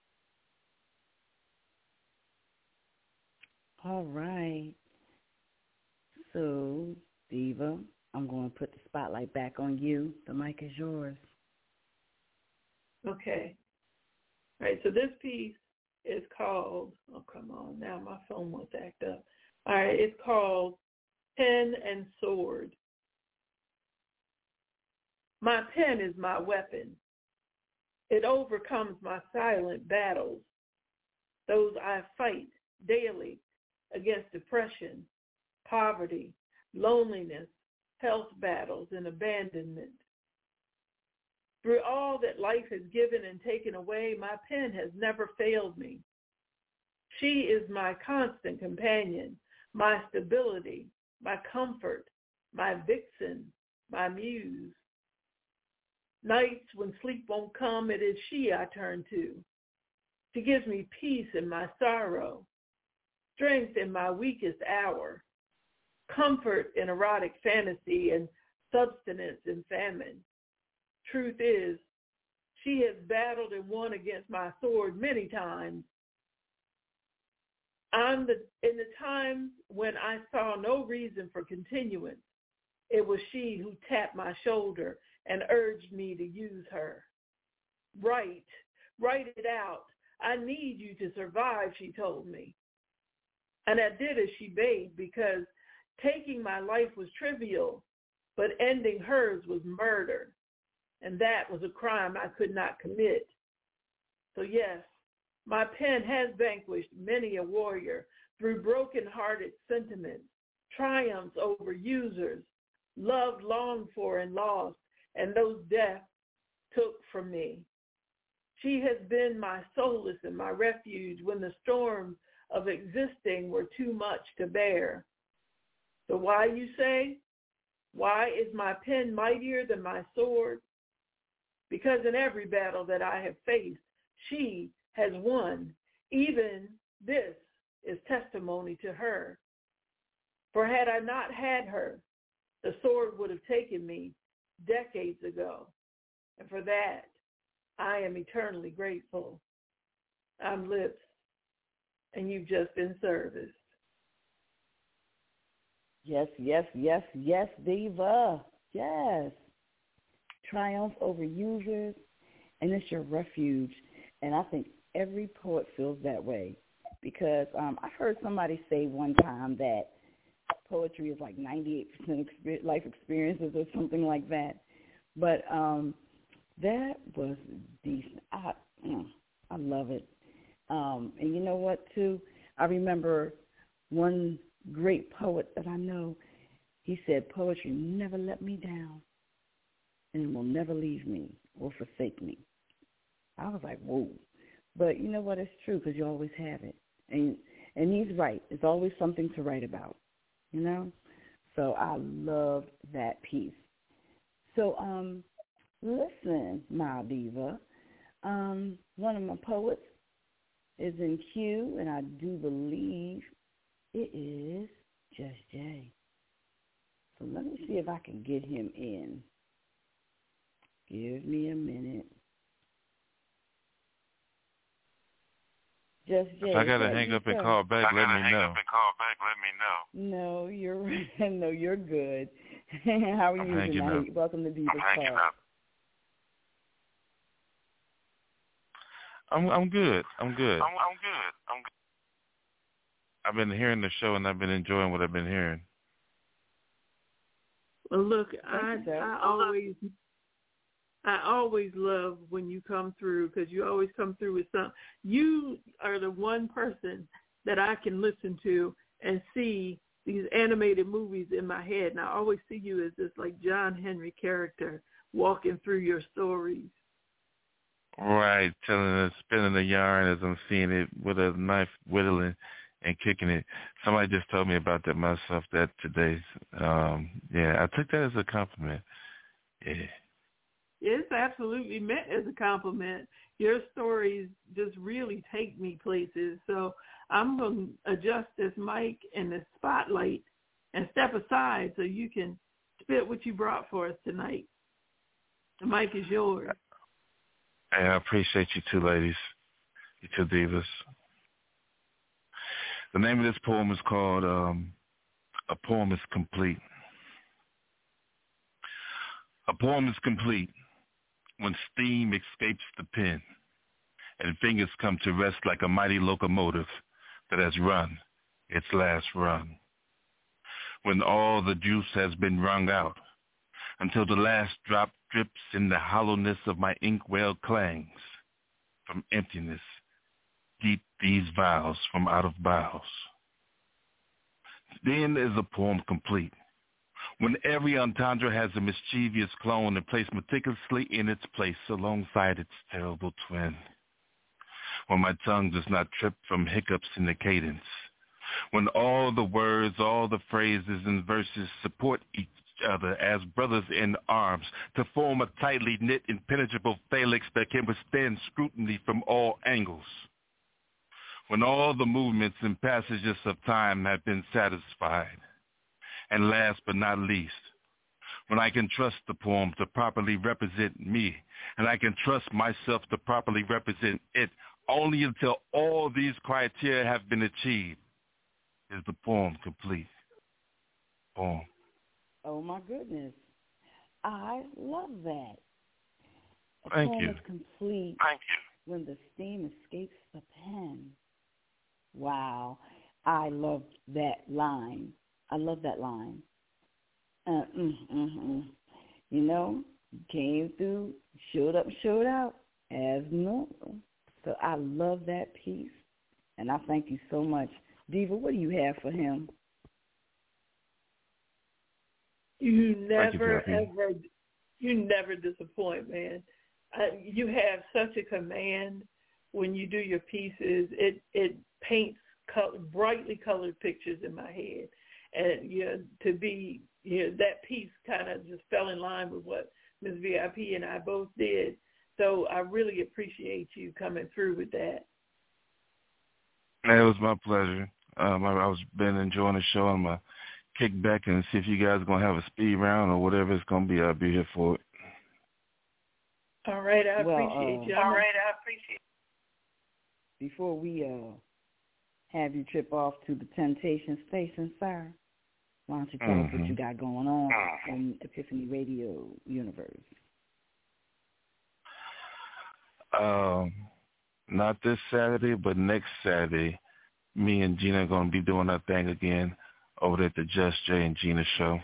All right. So, Diva, I'm going to put the spotlight back on you. The mic is yours. Okay. All right, so this piece is called, oh, come on, now my phone wants to act up. All right, it's called Pen and Sword. My pen is my weapon. It overcomes my silent battles, those I fight daily against depression, poverty, loneliness, health battles, and abandonment. Through all that life has given and taken away, my pen has never failed me. She is my constant companion, my stability, my comfort, my vixen, my muse. Nights when sleep won't come, it is she I turn to. She gives me peace in my sorrow, strength in my weakest hour, comfort in erotic fantasy, and substance in famine. Truth is, she has battled and won against my sword many times. In the times when I saw no reason for continuance, it was she who tapped my shoulder and urged me to use her. Write it out. I need you to survive, she told me. And I did as she bade, because taking my life was trivial, but ending hers was murder. And that was a crime I could not commit. So yes, my pen has vanquished many a warrior through broken-hearted sentiments, triumphs over users, love longed for and lost, and those death took from me. She has been my solace and my refuge when the storms of existing were too much to bear. So why, you say? Why is my pen mightier than my sword? Because in every battle that I have faced, she has won. Even this is testimony to her. For had I not had her, the sword would have taken me decades ago. And for that, I am eternally grateful. I'm Lips, and you've just been serviced. Yes, yes, yes, yes, Diva. Yes. Triumph over users, and it's your refuge. And I think every poet feels that way, because I heard somebody say one time that poetry is like 98% life experiences or something like that. But that was decent. I love it. And you know what, too? I remember one great poet that I know, he said, poetry never let me down, and it will never leave me or forsake me. I was like, whoa. But you know what? It's true, because you always have it. And he's right. There's always something to write about, you know? So I love that piece. So listen, my diva, one of my poets is in queue, and I do believe it is Just Jay. So let me see if I can get him in. Give me a minute. Just Jay. If I gotta hang up and call back, let me know. No, you're right. No, you're good. How are you tonight? Welcome to Diva's Talk. I'm good. I've been hearing the show, and I've been enjoying what I've been hearing. Well, look, I always love when you come through, because you always come through with something. You are the one person that I can listen to and see these animated movies in my head, and I always see you as this like John Henry character walking through your stories. Right, spinning the yarn as I'm seeing it with a knife, whittling and kicking it. Somebody just told me about that myself today. Yeah, I took that as a compliment. Yeah. It's absolutely meant as a compliment. Your stories just really take me places. So I'm going to adjust this mic and the spotlight and step aside so you can spit what you brought for us tonight. The mic is yours. Hey, I appreciate you two ladies, you two divas. The name of this poem is called A Poem is Complete. A poem is complete when steam escapes the pen and fingers come to rest like a mighty locomotive that has run its last run. When all the juice has been wrung out until the last drop drips in the hollowness of my inkwell clangs from emptiness, deep these vials from out of bowels. Then is a poem complete when every entendre has a mischievous clone and placed meticulously in its place alongside its terrible twin. When my tongue does not trip from hiccups in the cadence. When all the words, all the phrases and verses support each other as brothers in arms to form a tightly knit, impenetrable phalanx that can withstand scrutiny from all angles. When all the movements and passages of time have been satisfied. And last but not least, when I can trust the poem to properly represent me, and I can trust myself to properly represent it, only until all these criteria have been achieved is the poem complete. Poem. Oh, my goodness. I love that. A Thank poem you. is complete when the steam escapes the pen. Wow. I love that line. I love that line. You know, came through, showed up, showed out as normal. So I love that piece, and I thank you so much. Diva, what do you have for him? You never disappoint, man. You have such a command when you do your pieces. It paints brightly colored pictures in my head. And, that piece kind of just fell in line with what Ms. VIP and I both did. So I really appreciate you coming through with that. It was my pleasure. I was been enjoying the show. I'm going to kick back and see if you guys are going to have a speed round or whatever it's going to be. I'll be here for it. All right. I appreciate you. Before we have you trip off to the Temptation Station, sir, why don't you tell us what you got going on in Epiphany Radio Universe? Not this Saturday, but next Saturday, me and Gina are going to be doing our thing again over at the Just Jay and Gina show.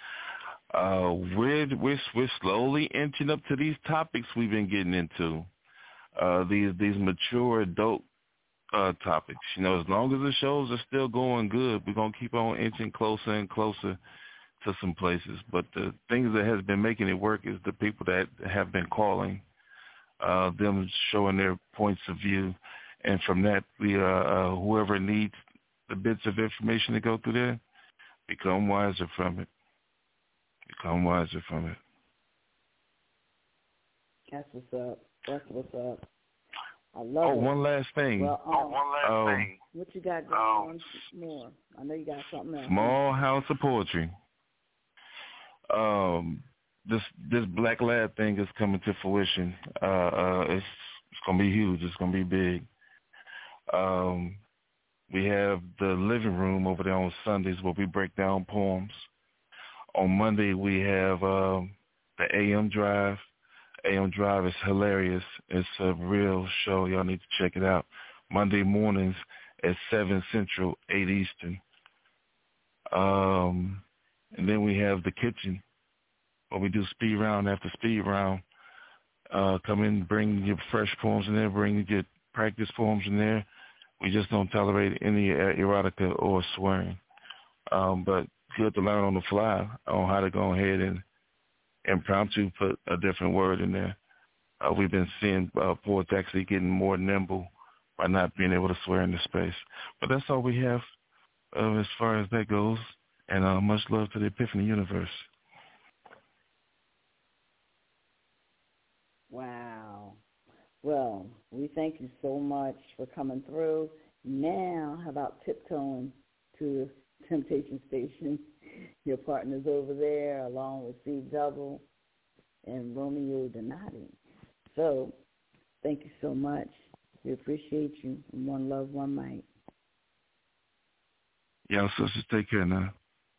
We're slowly inching up to these topics we've been getting into. These mature adult topics. As long as the shows are still going good, we're going to keep on inching closer and closer to some places. But the things that has been making it work is the people that have been calling, them showing their points of view. And from that, we whoever needs the bits of information to go through there, become wiser from it. That's what's up. I love it. One last thing. What you got going on more? I know you got something else. Small House of Poetry. This Black Lab thing is coming to fruition. It's going to be huge. It's going to be big. We have the living room over there on Sundays where we break down poems. On Monday, we have the AM Drive. AM Drive is hilarious. It's a real show. Y'all need to check it out. Monday mornings at 7 Central, 8 Eastern. And then we have the kitchen where we do speed round after speed round. Come in, bring your fresh poems in there, bring your practice poems in there. We just don't tolerate any erotica or swearing. But good to learn on the fly on how to go ahead and impromptu put a different word in there. We've been seeing poets actually getting more nimble by not being able to swear in the space. But that's all we have as far as that goes. And much love to the Epiphany Universe. Wow. Well, we thank you so much for coming through. Now, how about tiptoeing to the Temptation Station? Your partner's over there along with C Double and Romeo Donati. So, thank you so much. We appreciate you. And one love, one might. Y'all sisters, take care now.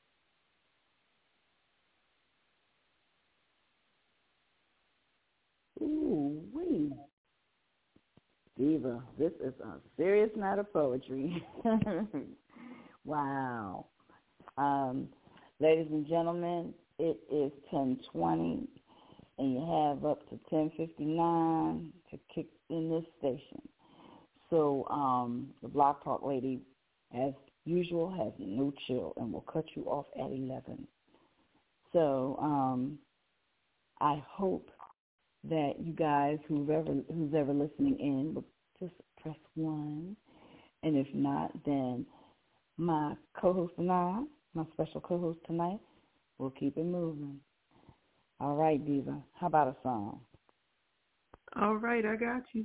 Ooh, wee. Diva, this is a serious night of poetry. Wow. Ladies and gentlemen, it is 10:20, and you have up to 10:59 to kick in this station. So the Block Talk lady, as usual, has no chill and will cut you off at 11. So I hope that you guys, who's ever listening in, will just press 1. And if not, then my co-host tonight, my special co-host tonight, will keep it moving. All right, Diva, how about a song? All right, I got you.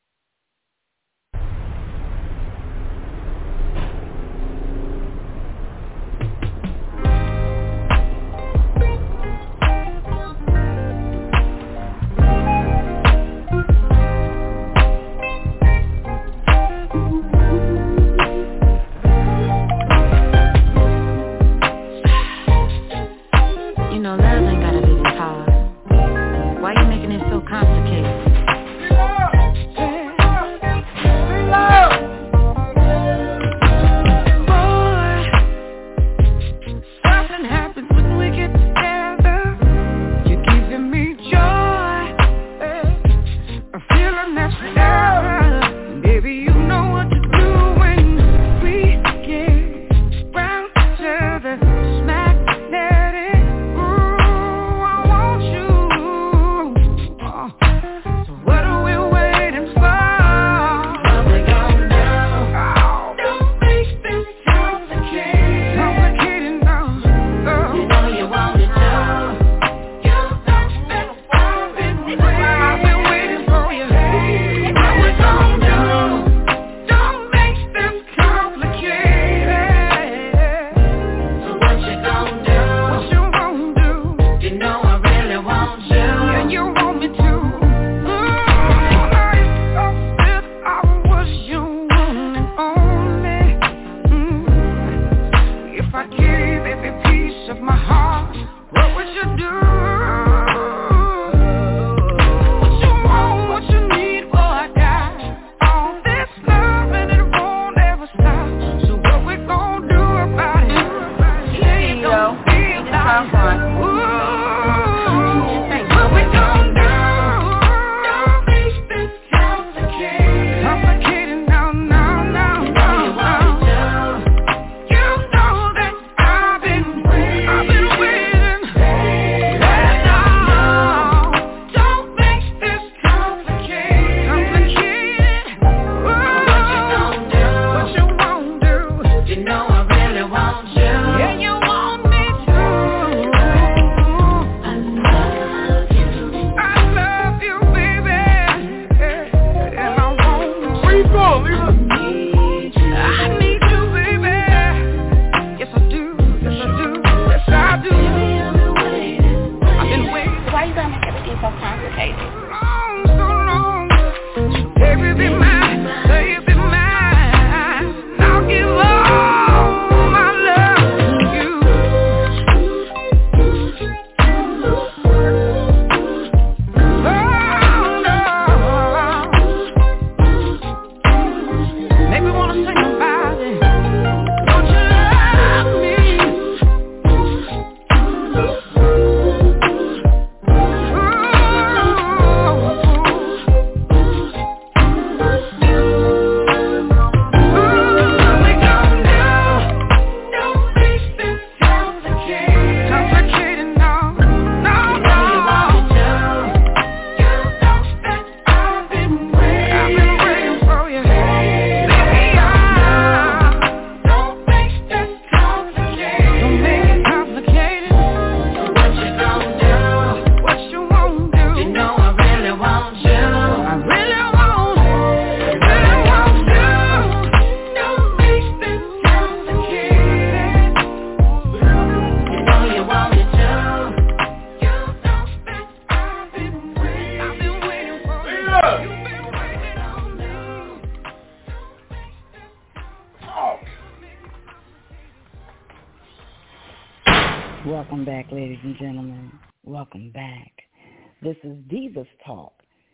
Welcome back, ladies and gentlemen. Welcome back. This is Divas Talk,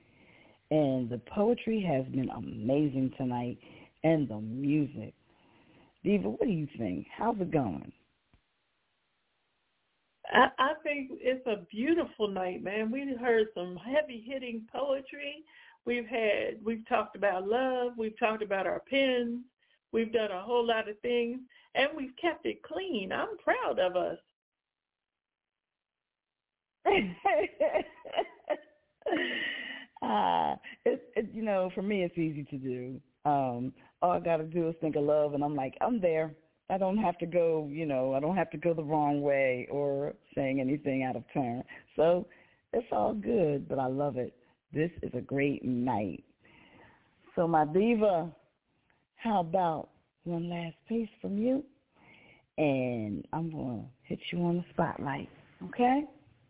and the poetry has been amazing tonight, and the music. Diva, what do you think? How's it going? I think it's a beautiful night, man. We heard some heavy-hitting poetry. We've talked about love. We've talked about our pens. We've done a whole lot of things, and we've kept it clean. I'm proud of us. For me, it's easy to do. All I got to do is think of love, and I'm like, I'm there. I don't have to go, I don't have to go the wrong way or saying anything out of turn. So it's all good, but I love it. This is a great night. So my diva, how about one last piece from you? And I'm going to hit you on the spotlight, okay?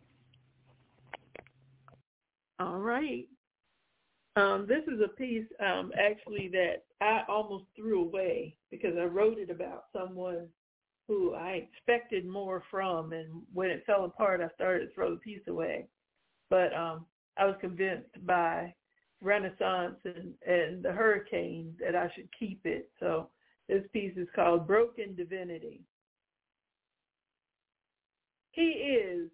All right. This is a piece actually that I almost threw away because I wrote it about someone who I expected more from, and when it fell apart, I started to throw the piece away. But I was convinced by Renaissance and the Hurricane that I should keep it. So this piece is called Broken Divinity. He is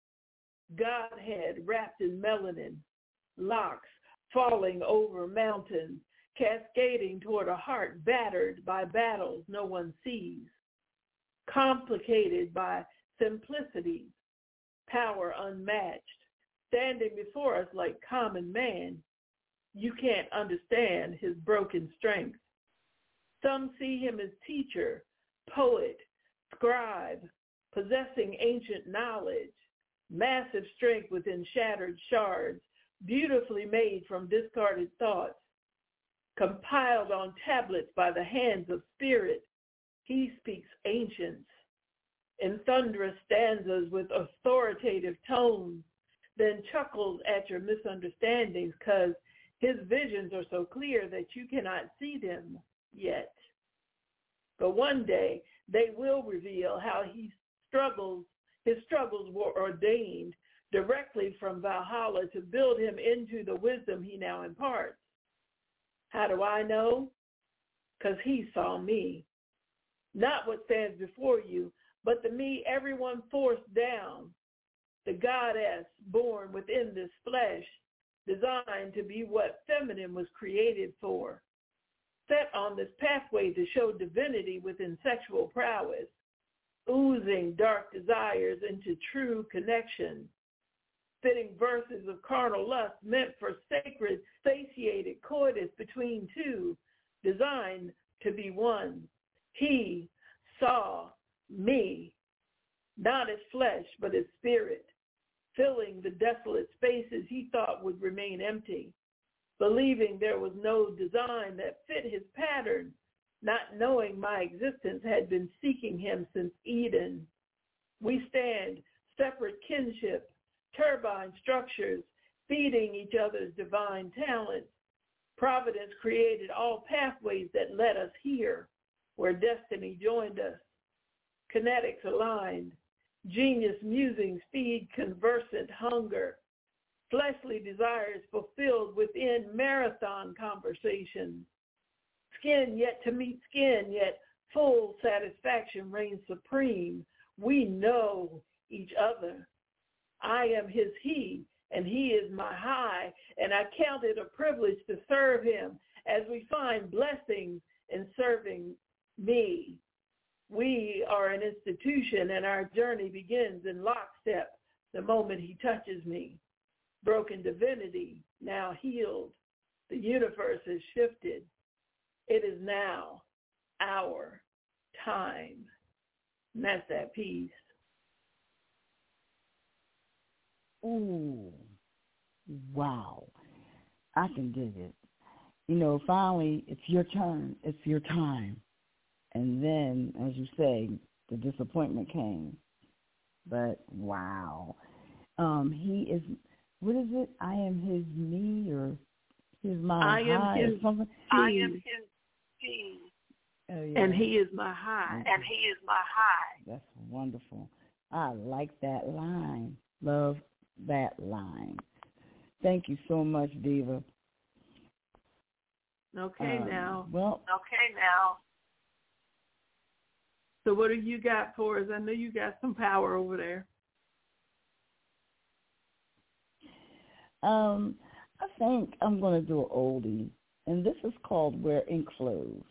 Godhead wrapped in melanin, locks falling over mountains, cascading toward a heart battered by battles no one sees, complicated by simplicity, power unmatched, standing before us like common man. You can't understand his broken strength. Some see him as teacher, poet, scribe, possessing ancient knowledge, massive strength within shattered shards, beautifully made from discarded thoughts, compiled on tablets by the hands of spirit. He speaks ancients in thunderous stanzas with authoritative tones, then chuckles at your misunderstandings because his visions are so clear that you cannot see them yet. But one day they will reveal how his struggles were ordained directly from Valhalla to build him into the wisdom he now imparts. How do I know? Because he saw me. Not what stands before you, but the me everyone forced down, the goddess born within this flesh, designed to be what feminine was created for, set on this pathway to show divinity within sexual prowess, oozing dark desires into true connection, spitting verses of carnal lust meant for sacred, satiated coitus between two, designed to be one. He saw me, not as flesh, but as spirit, filling the desolate spaces he thought would remain empty, believing there was no design that fit his pattern, not knowing my existence had been seeking him since Eden. We stand separate kinship, turbine structures, feeding each other's divine talents. Providence created all pathways that led us here, where destiny joined us. Kinetics aligned. Genius musings feed conversant hunger. Fleshly desires fulfilled within marathon conversations. Skin yet to meet skin, yet full satisfaction reigns supreme. We know each other. I am his he, and he is my high, and I count it a privilege to serve him as we find blessings in serving me. We are an institution, and our journey begins in lockstep the moment he touches me. Broken divinity, now healed. The universe has shifted. It is now our time. And that's that piece. Ooh, wow. I can dig it. Finally, it's your turn. It's your time. And then, as you say, the disappointment came. But, wow. He is, what is it? I am his me, or his my I high, am his, or something? I am his he. Oh, yeah. And he is my high. And he is my high. That's wonderful. I like that line. Love that line. Thank you so much, Diva. Okay, now. Well. Okay, now. So what do you got for us? I know you got some power over there. I think I'm going to do an oldie, and this is called Where Ink Flows.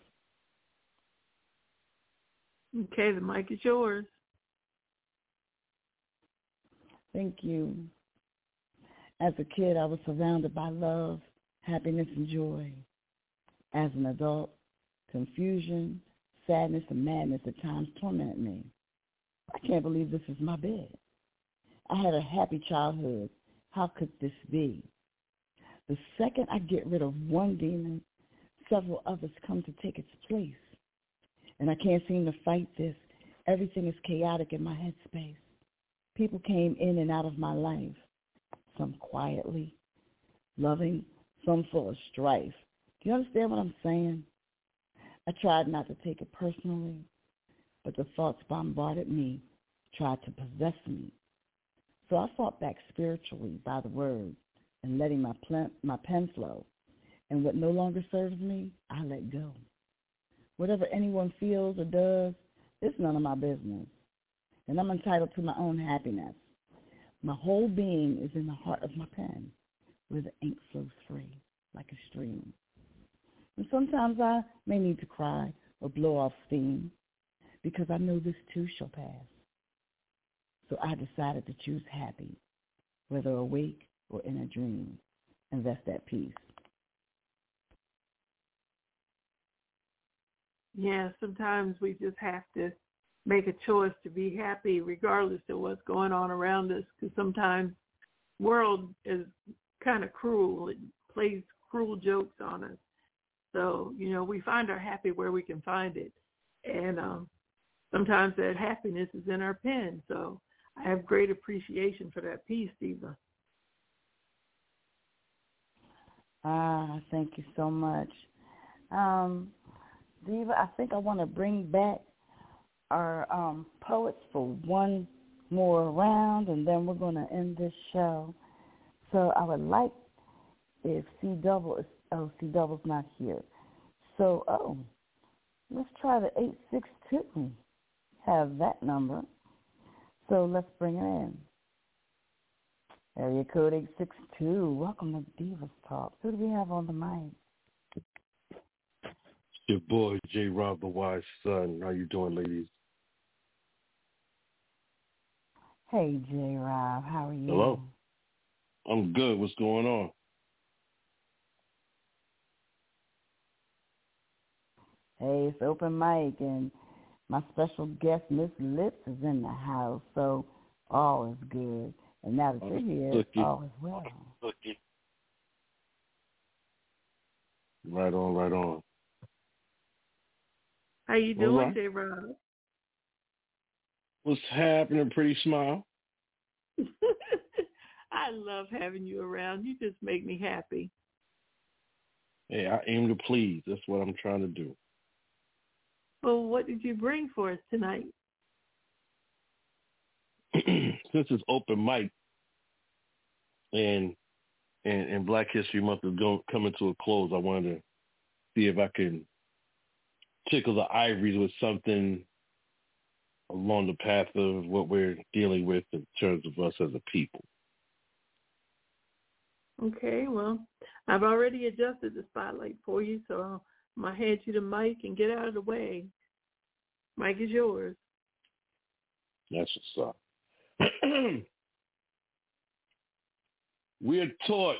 Okay, the mic is yours. Thank you. As a kid, I was surrounded by love, happiness, and joy. As an adult, confusion, sadness, and madness at times torment me. I can't believe this is my bed. I had a happy childhood. How could this be? The second I get rid of one demon, several others come to take its place. And I can't seem to fight this. Everything is chaotic in my headspace. People came in and out of my life, some quietly, loving, some full of strife. Do you understand what I'm saying? I tried not to take it personally, but the thoughts bombarded me, tried to possess me. So I fought back spiritually by the word and letting my pen flow. And what no longer serves me, I let go. Whatever anyone feels or does, it's none of my business. And I'm entitled to my own happiness. My whole being is in the heart of my pen, where the ink flows free like a stream. And sometimes I may need to cry or blow off steam, because I know this too shall pass. So I decided to choose happy, whether awake or in a dream, and that's that peace. Yeah, sometimes we just have to make a choice to be happy regardless of what's going on around us, because sometimes the world is kind of cruel. It plays cruel jokes on us. So, we find our happy where we can find it. And sometimes that happiness is in our pen. So I have great appreciation for that piece, Diva. Thank you so much. Diva, I think I want to bring back our poets for one more round, and then we're going to end this show. So I would like, if C-Double's not here. So, let's try the 862. Have that number. So let's bring it in. Area code 862. Welcome to Divas Talk. Who do we have on the mic? Your boy, J. Rob, the wise son. How you doing, ladies? Hey, J. Rob. How are you? Hello. I'm good. What's going on? Hey, it's open mic, and my special guest, Miss Lips, is in the house, so all is good. And now that you're here, all is well. Right on, right on. How you doing, J. Rob? What's happening, Pretty Smile? I love having you around. You just make me happy. Hey, I aim to please. That's what I'm trying to do. Well, what did you bring for us tonight? Since it's open mic and Black History Month is coming to a close, I wanted to see if I can tickle the ivories with something along the path of what we're dealing with in terms of us as a people. Okay, well, I've already adjusted the spotlight for you, so I'm going to hand you the mic and get out of the way. Mic is yours. That's what's up. We're taught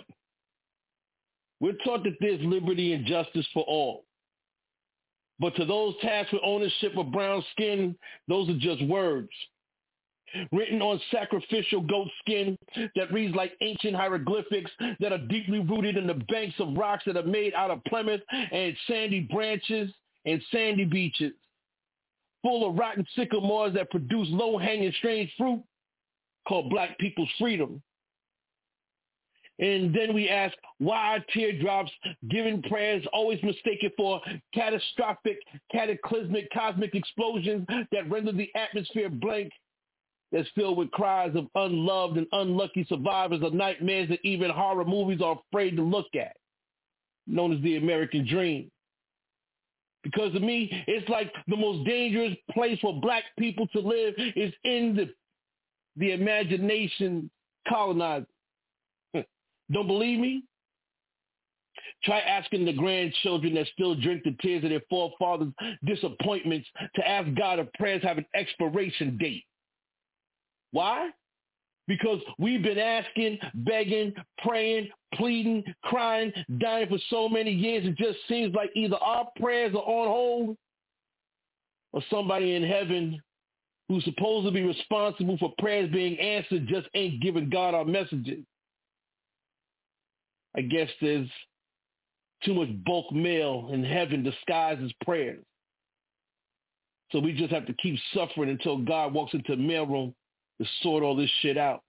that there's liberty and justice for all. But to those tasked with ownership of brown skin, those are just words. Written on sacrificial goat skin that reads like ancient hieroglyphics that are deeply rooted in the banks of rocks that are made out of Plymouth and sandy branches and sandy beaches, full of rotten sycamores that produce low-hanging strange fruit called black people's freedom. And then we ask, why are teardrops, given prayers, always mistaken for catastrophic, cataclysmic, cosmic explosions that render the atmosphere blank, that's filled with cries of unloved and unlucky survivors of nightmares that even horror movies are afraid to look at, known as the American dream. Because to me, it's like the most dangerous place for black people to live is in the imagination colonizer. Don't believe me? Try asking the grandchildren that still drink the tears of their forefathers' disappointments to ask God if prayers have an expiration date. Why? because we've been asking, begging, praying, pleading, crying, dying for so many years. It just seems like either our prayers are on hold or somebody in heaven who's supposed to be responsible for prayers being answered just ain't giving God our messages. I guess there's too much bulk mail in heaven disguised as prayers. So we just have to keep suffering until God walks into the mailroom to sort all this shit out.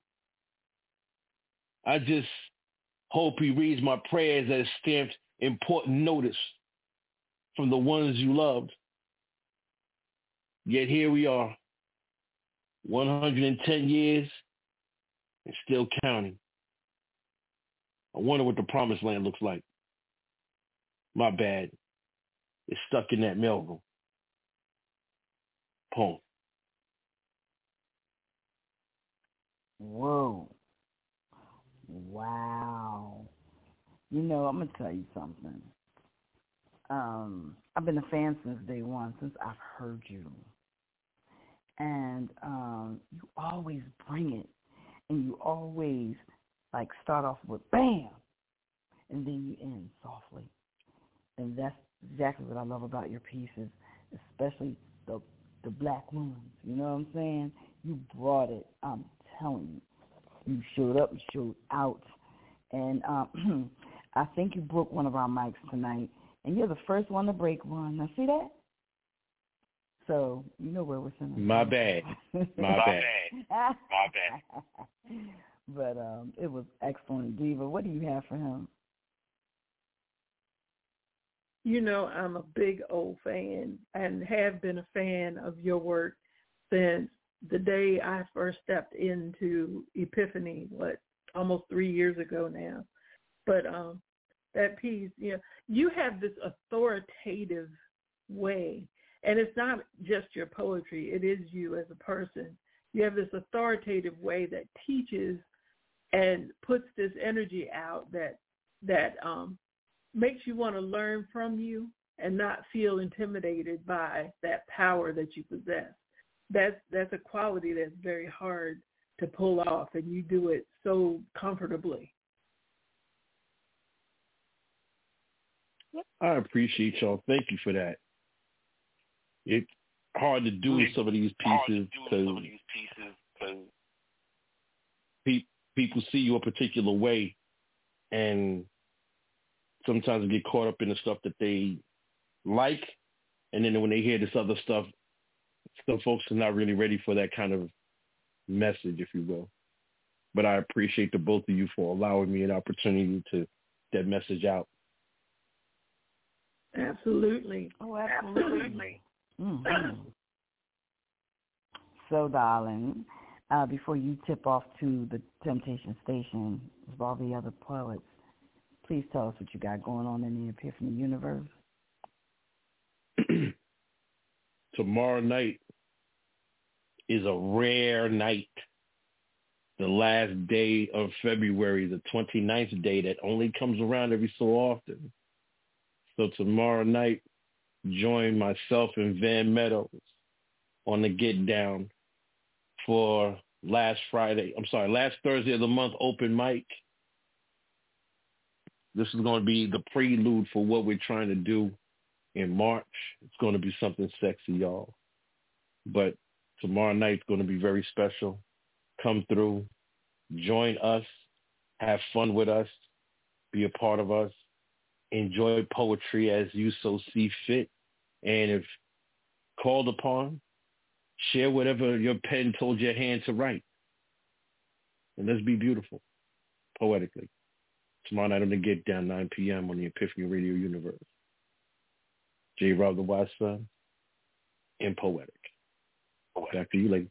I just hope he reads my prayers as stamped important notice from the ones you loved. Yet here we are, 110 years and still counting. I wonder what the promised land looks like. My bad. It's stuck in that mailroom. Poem. Whoa. Wow. You know, I'm going to tell you something. I've been a fan since day one, since I've heard you. And you always bring it. And you always, like, start off with bam. And then you end softly. And that's exactly what I love about your pieces, especially the black ones. You know what I'm saying? You brought it. I'm telling you. You showed up, you showed out. And I think you broke one of our mics tonight. And you're the first one to break one. Now, see that? So, you know where we're sending. My bad. My bad. My bad. But it was excellent. Diva, what do you have for him? You know, I'm a big old fan and have been a fan of your work since the day I first stepped into Epiphany, almost 3 years ago now. But that piece, you have this authoritative way, and it's not just your poetry, it is you as a person. You have this authoritative way that teaches and puts this energy out that makes you want to learn from you and not feel intimidated by that power that you possess. That's a quality that's very hard to pull off, and you do it so comfortably. I appreciate y'all. Thank you for that. It's hard to do some of these pieces because people see you a particular way, and sometimes they get caught up in the stuff that they like, and then when they hear this other stuff, some folks are not really ready for that kind of message, if you will. But I appreciate the both of you for allowing me an opportunity to get that message out. Absolutely. Oh, absolutely. Mm-hmm. So, darling, before you tip off to the Temptation Station with all the other poets, please tell us what you got going on in the Epiphany universe. Tomorrow night is a rare night. The last day of February, the 29th day that only comes around every so often. So tomorrow night, join myself and Van Meadows on the Get Down for last Thursday of the month open mic. This is going to be the prelude for what we're trying to do in March. It's going to be something sexy, y'all. But tomorrow night's going to be very special. Come through, join us, have fun with us, be a part of us, enjoy poetry as you so see fit. And if called upon, share whatever your pen told your hand to write. And let's be beautiful, poetically. Tomorrow night on the Get Down, 9 p.m. on the Epiphany Radio Universe. J. Rob the Wise Son and Poetic. Back to you, lady.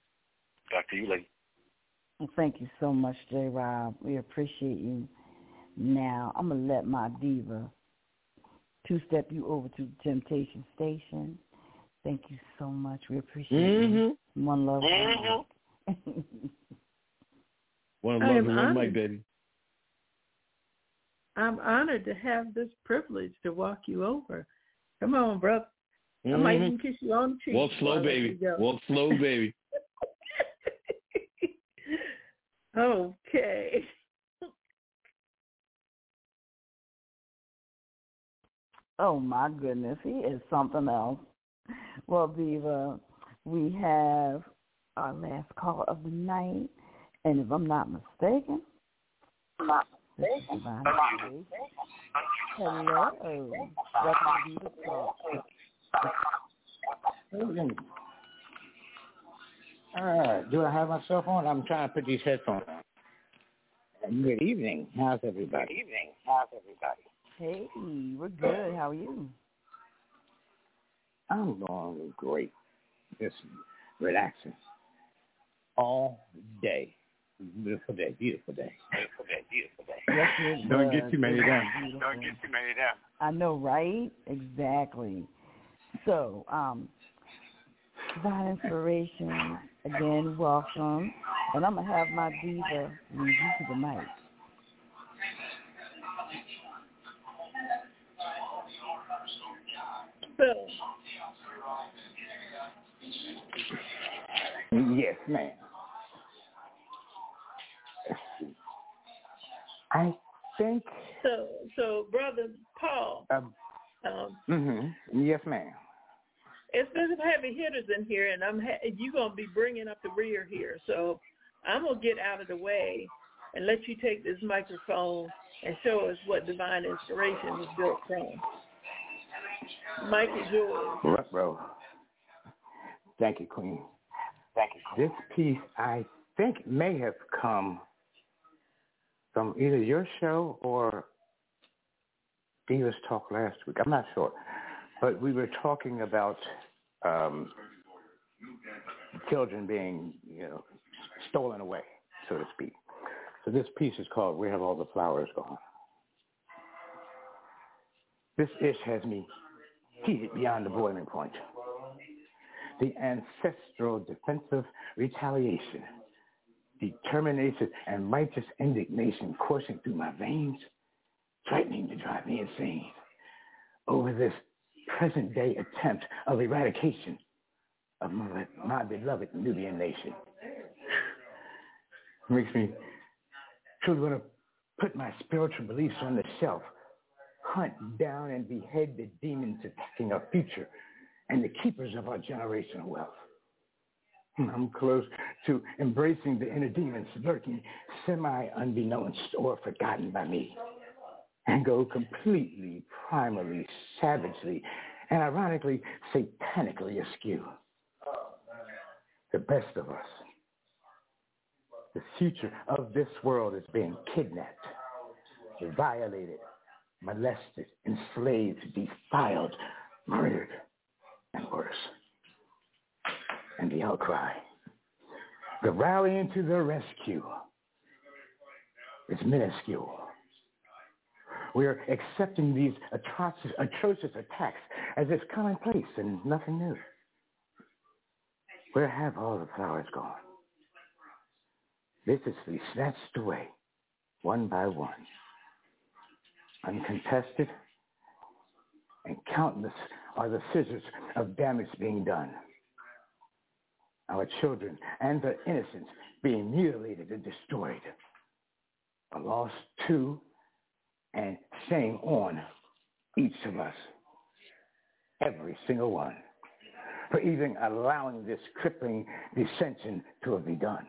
Well, thank you so much, J. Rob. We appreciate you. Now, I'm going to let my diva two-step you over to the Temptation Station. Thank you so much. We appreciate you. One love. One love and one mic, baby. I'm honored to have this privilege to walk you over. Come on, brother. I might even kiss you on the cheek. Walk slow, baby. Walk slow, baby. Okay. Oh, my goodness. He is something else. Well, Diva, we have our last call of the night. And if I'm not mistaken, this is Divine Inspiration. Hello. Welcome to Diva Talk. Do I have my cell phone? I'm trying to put these headphones on. Good evening. How's everybody? Hey, we're good. How are you? I'm doing great. Just relaxing all day. Beautiful day. Yes, it Don't get too many of them. I know, right? Exactly. So, Divine Inspiration, again, welcome. And I'm going to have my diva lead you to the mic. Yes, ma'am. I think. So, Brother Paul. Yes, ma'am. It's been some heavy hitters in here, and you're going to be bringing up the rear here. So I'm going to get out of the way and let you take this microphone and show us what Divine Inspiration was built from. Mike is yours. Right, bro. Thank you, Queen. This piece, I think, may have come from either your show or Divas Talk last week. I'm not sure. But we were talking about children being, stolen away, so to speak. So this piece is called "Where Have All the Flowers Gone?" This ish has me heated beyond the boiling point. The ancestral defensive retaliation, determination, and righteous indignation coursing through my veins, threatening to drive me insane over this present-day attempt of eradication of my beloved Nubian nation. Makes me truly want to put my spiritual beliefs on the shelf, hunt down and behead the demons attacking our future and the keepers of our generational wealth. I'm close to embracing the inner demons lurking semi-unbeknownst or forgotten by me, and go completely, primally, savagely, and ironically, satanically askew. The best of us. The future of this world is being kidnapped, violated, molested, enslaved, defiled, murdered, and worse. And the outcry, the rallying to the rescue, is minuscule. We're accepting these atrocious attacks as if commonplace and nothing new. Where have all the flowers gone? Viciously snatched away, one by one, uncontested, and countless are the scissors of damage being done. Our children and their innocents being mutilated and destroyed. A loss to and shame on each of us, every single one, for even allowing this crippling dissension to have begun.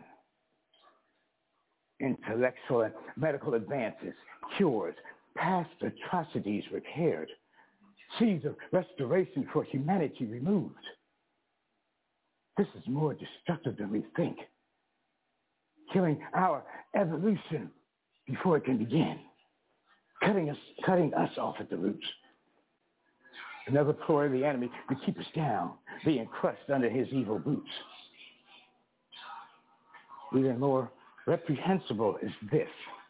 Intellectual and medical advances, cures, past atrocities repaired, seeds of restoration for humanity removed. This is more destructive than we think, killing our evolution before it can begin, cutting us off at the roots. Another ploy of the enemy to keep us down, being crushed under his evil boots. Even more reprehensible is this.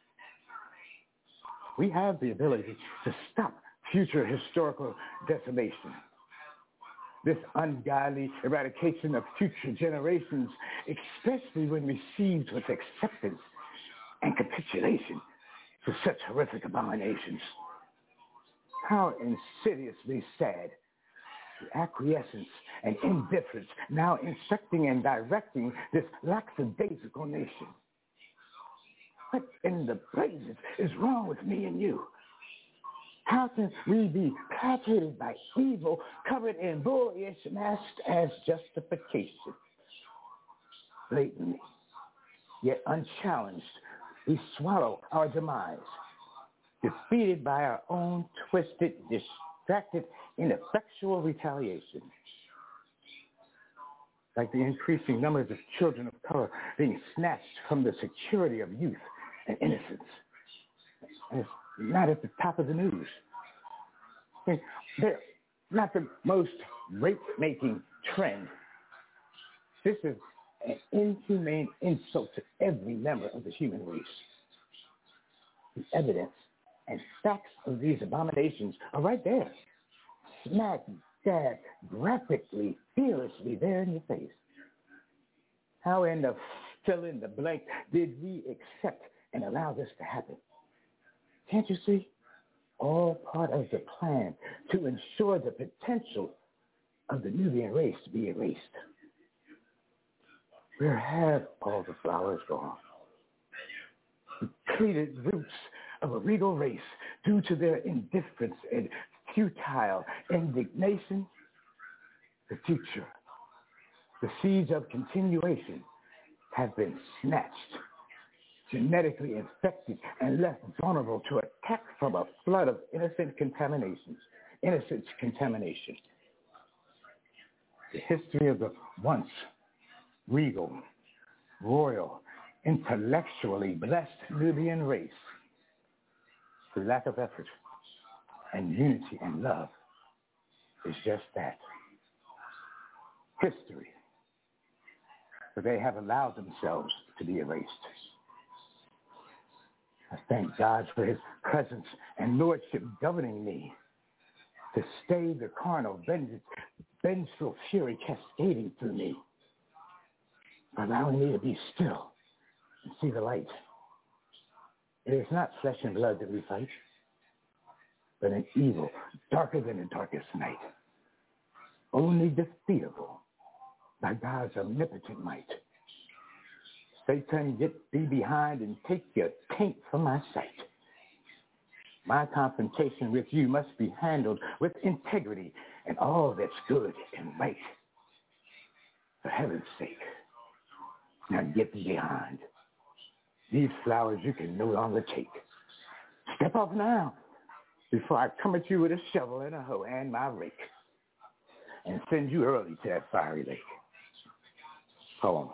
We have the ability to stop future historical decimation. This ungodly eradication of future generations, especially when received with acceptance and capitulation to such horrific abominations. How insidiously sad the acquiescence and indifference now instructing and directing this lackadaisical nation. What in the blazes is wrong with me and you? How can we be placated by evil, covered in bullish, masked as justification? Blatantly, yet unchallenged, we swallow our demise, defeated by our own twisted, distracted, ineffectual retaliation. Like the increasing numbers of children of color being snatched from the security of youth and innocence. And it's not at the top of the news. I mean, they're not the most rape-making trend. This is an inhumane insult to every member of the human race. The evidence and facts of these abominations are right there. Smack dab, graphically, fearlessly there in your face. How in the fill in the blank did we accept and allow this to happen? Can't you see? All part of the plan to ensure the potential of the Nubian race to be erased. Where have all the flowers gone? The pleated roots of a regal race due to their indifference and futile indignation. The future, the seeds of continuation have been snatched, genetically infected and left vulnerable to attack from a flood of innocent contamination. The history of the once regal, royal, intellectually blessed Nubian race, through lack of effort and unity and love, is just that. History. But they have allowed themselves to be erased. I thank God for his presence and lordship governing me to stay the carnal, vengeful fury cascading through me, allowing me to be still and see the light. It is not flesh and blood that we fight, but an evil darker than the darkest night, only defeatable by God's omnipotent might. Satan, get thee behind and take your taint from my sight. My confrontation with you must be handled with integrity and all that's good and right. For heaven's sake, now get thee behind. These flowers you can no longer take. Step off now before I come at you with a shovel and a hoe and my rake and send you early to that fiery lake. Poem.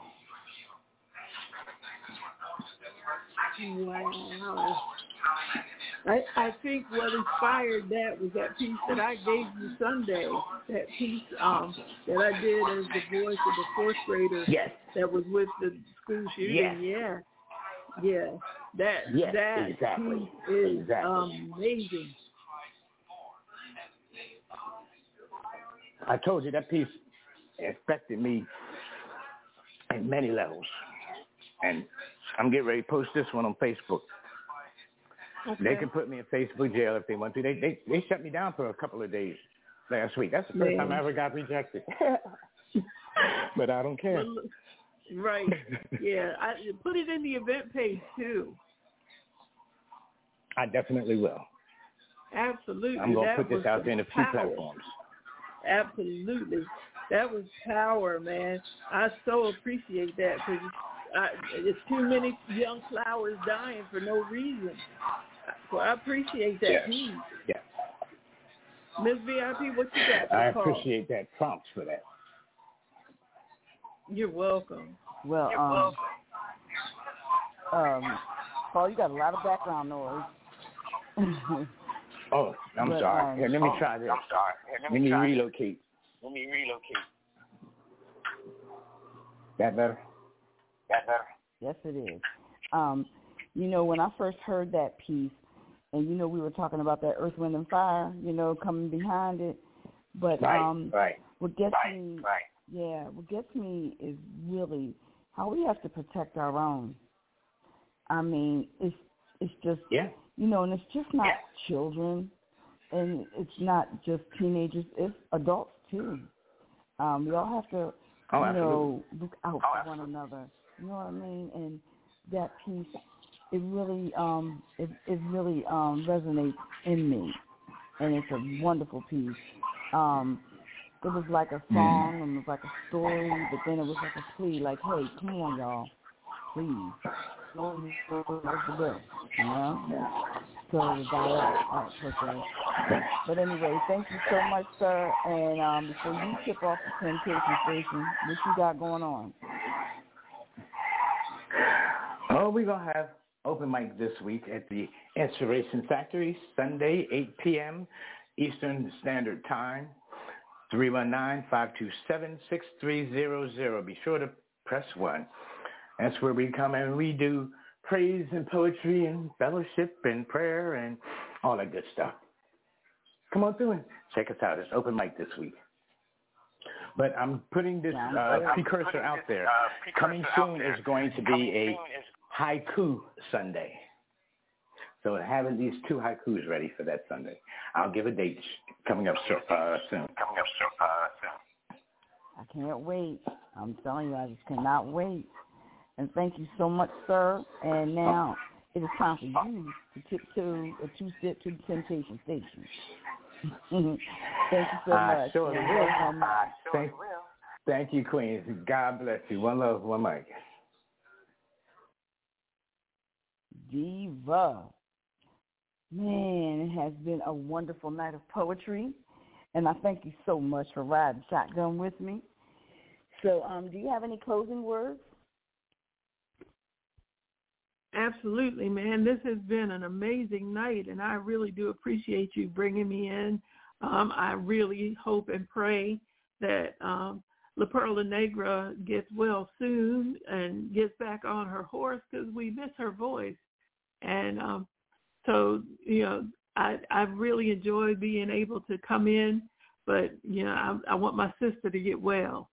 Wow. I think what inspired that was that piece that I gave you Sunday, that piece that I did as the voice of the fourth grader that was with the school shooting. Yeah. That exactly. piece is amazing. I told you that piece affected me at many levels. And I'm getting ready to post this one on Facebook. Okay. They can put me in Facebook jail if they want to. They shut me down for a couple of days last week. That's the first time I ever got rejected. But I don't care. Right. Yeah. I put it in the event page too. I definitely will. Absolutely. I'm going to put this out there in a few platforms. Absolutely. That was power, man. I so appreciate that because it's too many young flowers dying for no reason. So I appreciate that piece. Yeah. Ms. VIP, what you got? I appreciate that prompt for that. You're welcome. Well, Paul, you got a lot of background noise. Oh, I'm sorry. Here, let me try this. Let me relocate. That better? Yes, it is. When I first heard that piece, and we were talking about that Earth, Wind, and Fire, coming behind it. But what gets me is really how we have to protect our own. I mean, it's just and it's just not children, and it's not just teenagers. It's adults too. We all have to, look out for one another. You know what I mean? And that piece really resonates in me, and it's a wonderful piece. It was like a song and it was like a story, but then it was like a plea, like, hey, come on, y'all, please, don't let the bill, you know? So it was that per se. But anyway, thank you so much, sir. And before you tip off the Temptation Station, what you got going on? Oh, we're going to have open mic this week at the Inspiration Factory, Sunday, 8 p.m. Eastern Standard Time. 319-527-6300. Be sure to press 1. That's where we come and we do praise and poetry and fellowship and prayer and all that good stuff. Come on through and check us out. It's open mic this week. But I'm putting this precursor out there. Coming soon is going to be a haiku Sunday. So having these 2 haikus ready for that Sunday. I'll give a date coming up soon. I can't wait. I'm telling you, I just cannot wait. And thank you so much, sir. And now it is time for you to tiptoe a 2-step to the Temptation Station. Thank you so much. Sure thank you, Queens. God bless you. One love, one mic. Diva. Man, it has been a wonderful night of poetry, and I thank you so much for riding shotgun with me. So, do you have any closing words? Absolutely, man. This has been an amazing night, and I really do appreciate you bringing me in. I really hope and pray that La Perla Negra gets well soon and gets back on her horse because we miss her voice. And so, you know, I've really enjoyed being able to come in, but, you know, I want my sister to get well.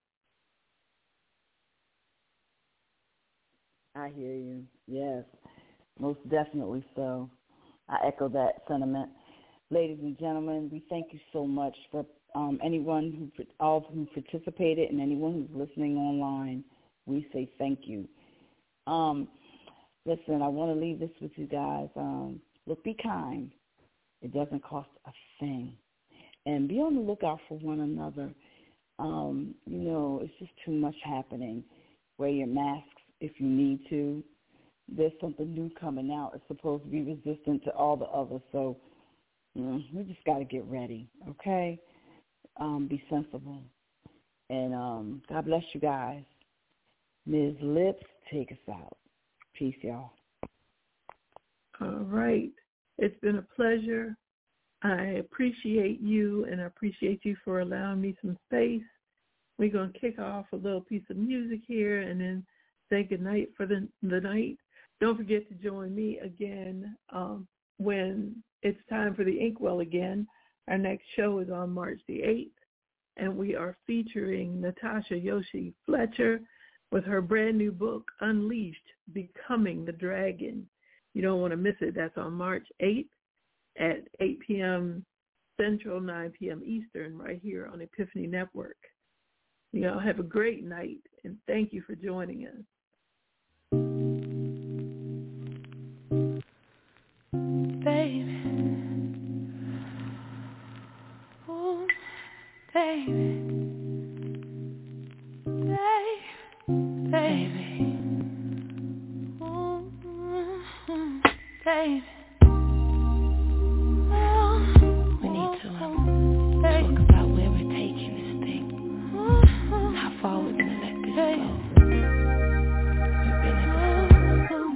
I hear you. Yes, most definitely so. I echo that sentiment. Ladies and gentlemen, we thank you so much for anyone who participated and anyone who's listening online. We say thank you. Listen, I want to leave this with you guys. Look, be kind. It doesn't cost a thing. And be on the lookout for one another. You know, it's just too much happening. Wear your masks if you need to. There's something new coming out. It's supposed to be resistant to all the others. So we just got to get ready, okay? Be sensible. And God bless you guys. Ms. Lips, take us out. Peace, y'all. All right. It's been a pleasure. I appreciate you, and I appreciate you for allowing me some space. We're going to kick off a little piece of music here and then say goodnight for the night. Don't forget to join me again when it's time for the Inkwell again. Our next show is on March the 8th, and we are featuring Natasha Yoshi Fletcher with her brand new book, Unleashed, Becoming the Dragon. You don't want to miss it. That's on March 8th at 8 p.m. Central, 9 p.m. Eastern, right here on Epiphany Network. You all have a great night, and thank you for joining us. Baby, oh, baby, baby, oh, baby. We need to talk about where we're taking this thing, how far we're gonna let this go. We've been here before.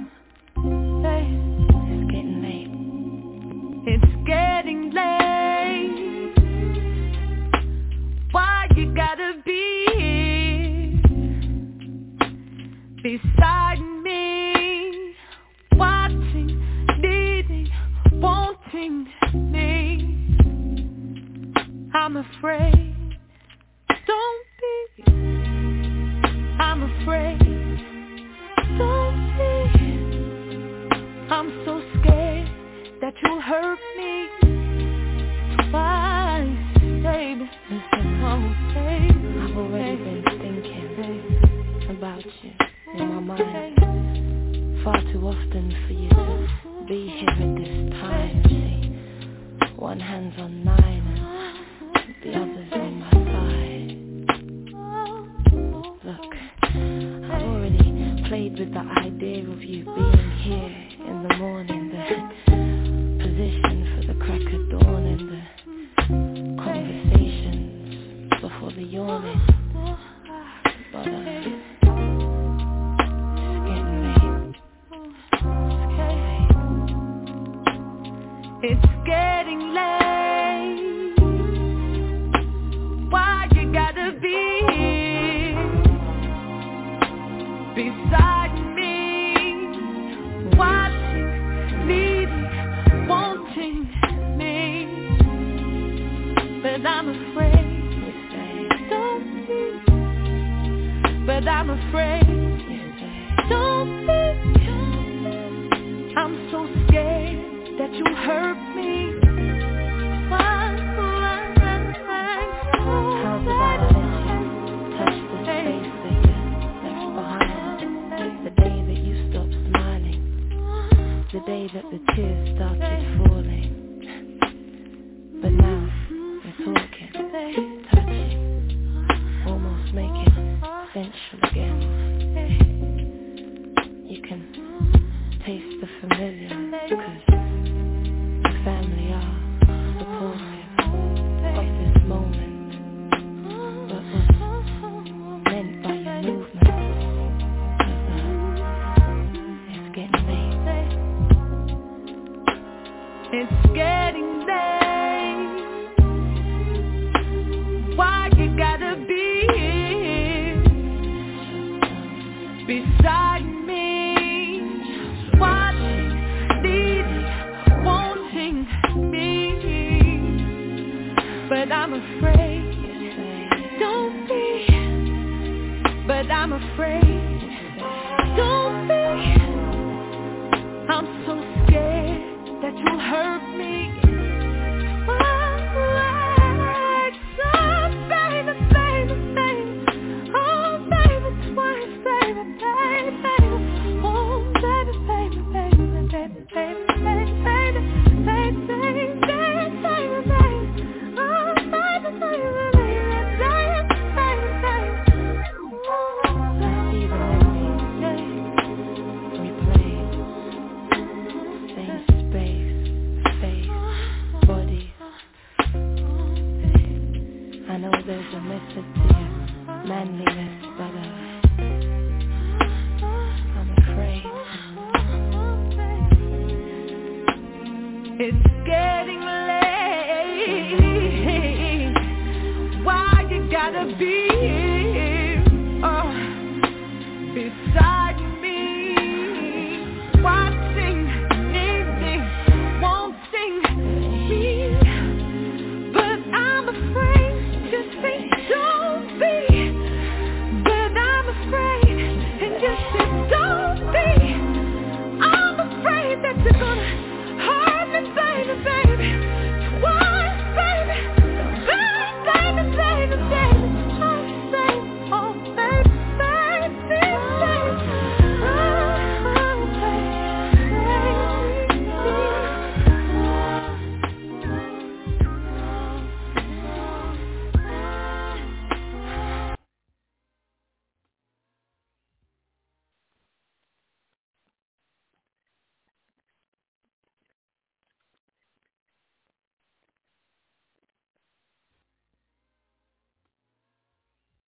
It's getting late. Why you gotta be here beside me, watching, needing, wanting me? I'm afraid. Don't be. I'm afraid. Don't be. I'm so scared that you'll hurt me twice, baby. Listen, oh, baby. I've already been thinking about you in my mind far too often for you to be here at this time. See, one hand's on 9 and the other's on my side. Look, I've already played with the idea of you being here in the morning, the position for the crack of dawn and the conversations before the yawning. But it's getting late. Why you gotta be here beside me, watching, needing, wanting me? But I'm afraid you say don't be. But I'm afraid you say don't be. I'm so scared that you hurt me. How's about I let you touch the space that you left behind? The day that you stopped smiling, the day that the tears started falling. But now we're talking, touching, almost making sensual again. You can taste the familiar, 'cause family are supportive of this moment. But what's meant by your movement is it's getting late. It's getting late. Why you gotta be here beside me, watching, needing, wanting me? But I'm afraid, don't be. But I'm afraid, don't be. I'm so scared that you'll hurt me. Baby, baby, baby. Oh, baby, twice, baby, baby, baby. Oh, baby, baby, baby, baby, baby, baby, baby, baby, baby, baby, baby, baby. Oh, baby, baby, baby, baby, baby, baby. Even when we play, same space, face, body. I know there's a method to your manliness, but I'm afraid it's getting late. Why you gotta be here beside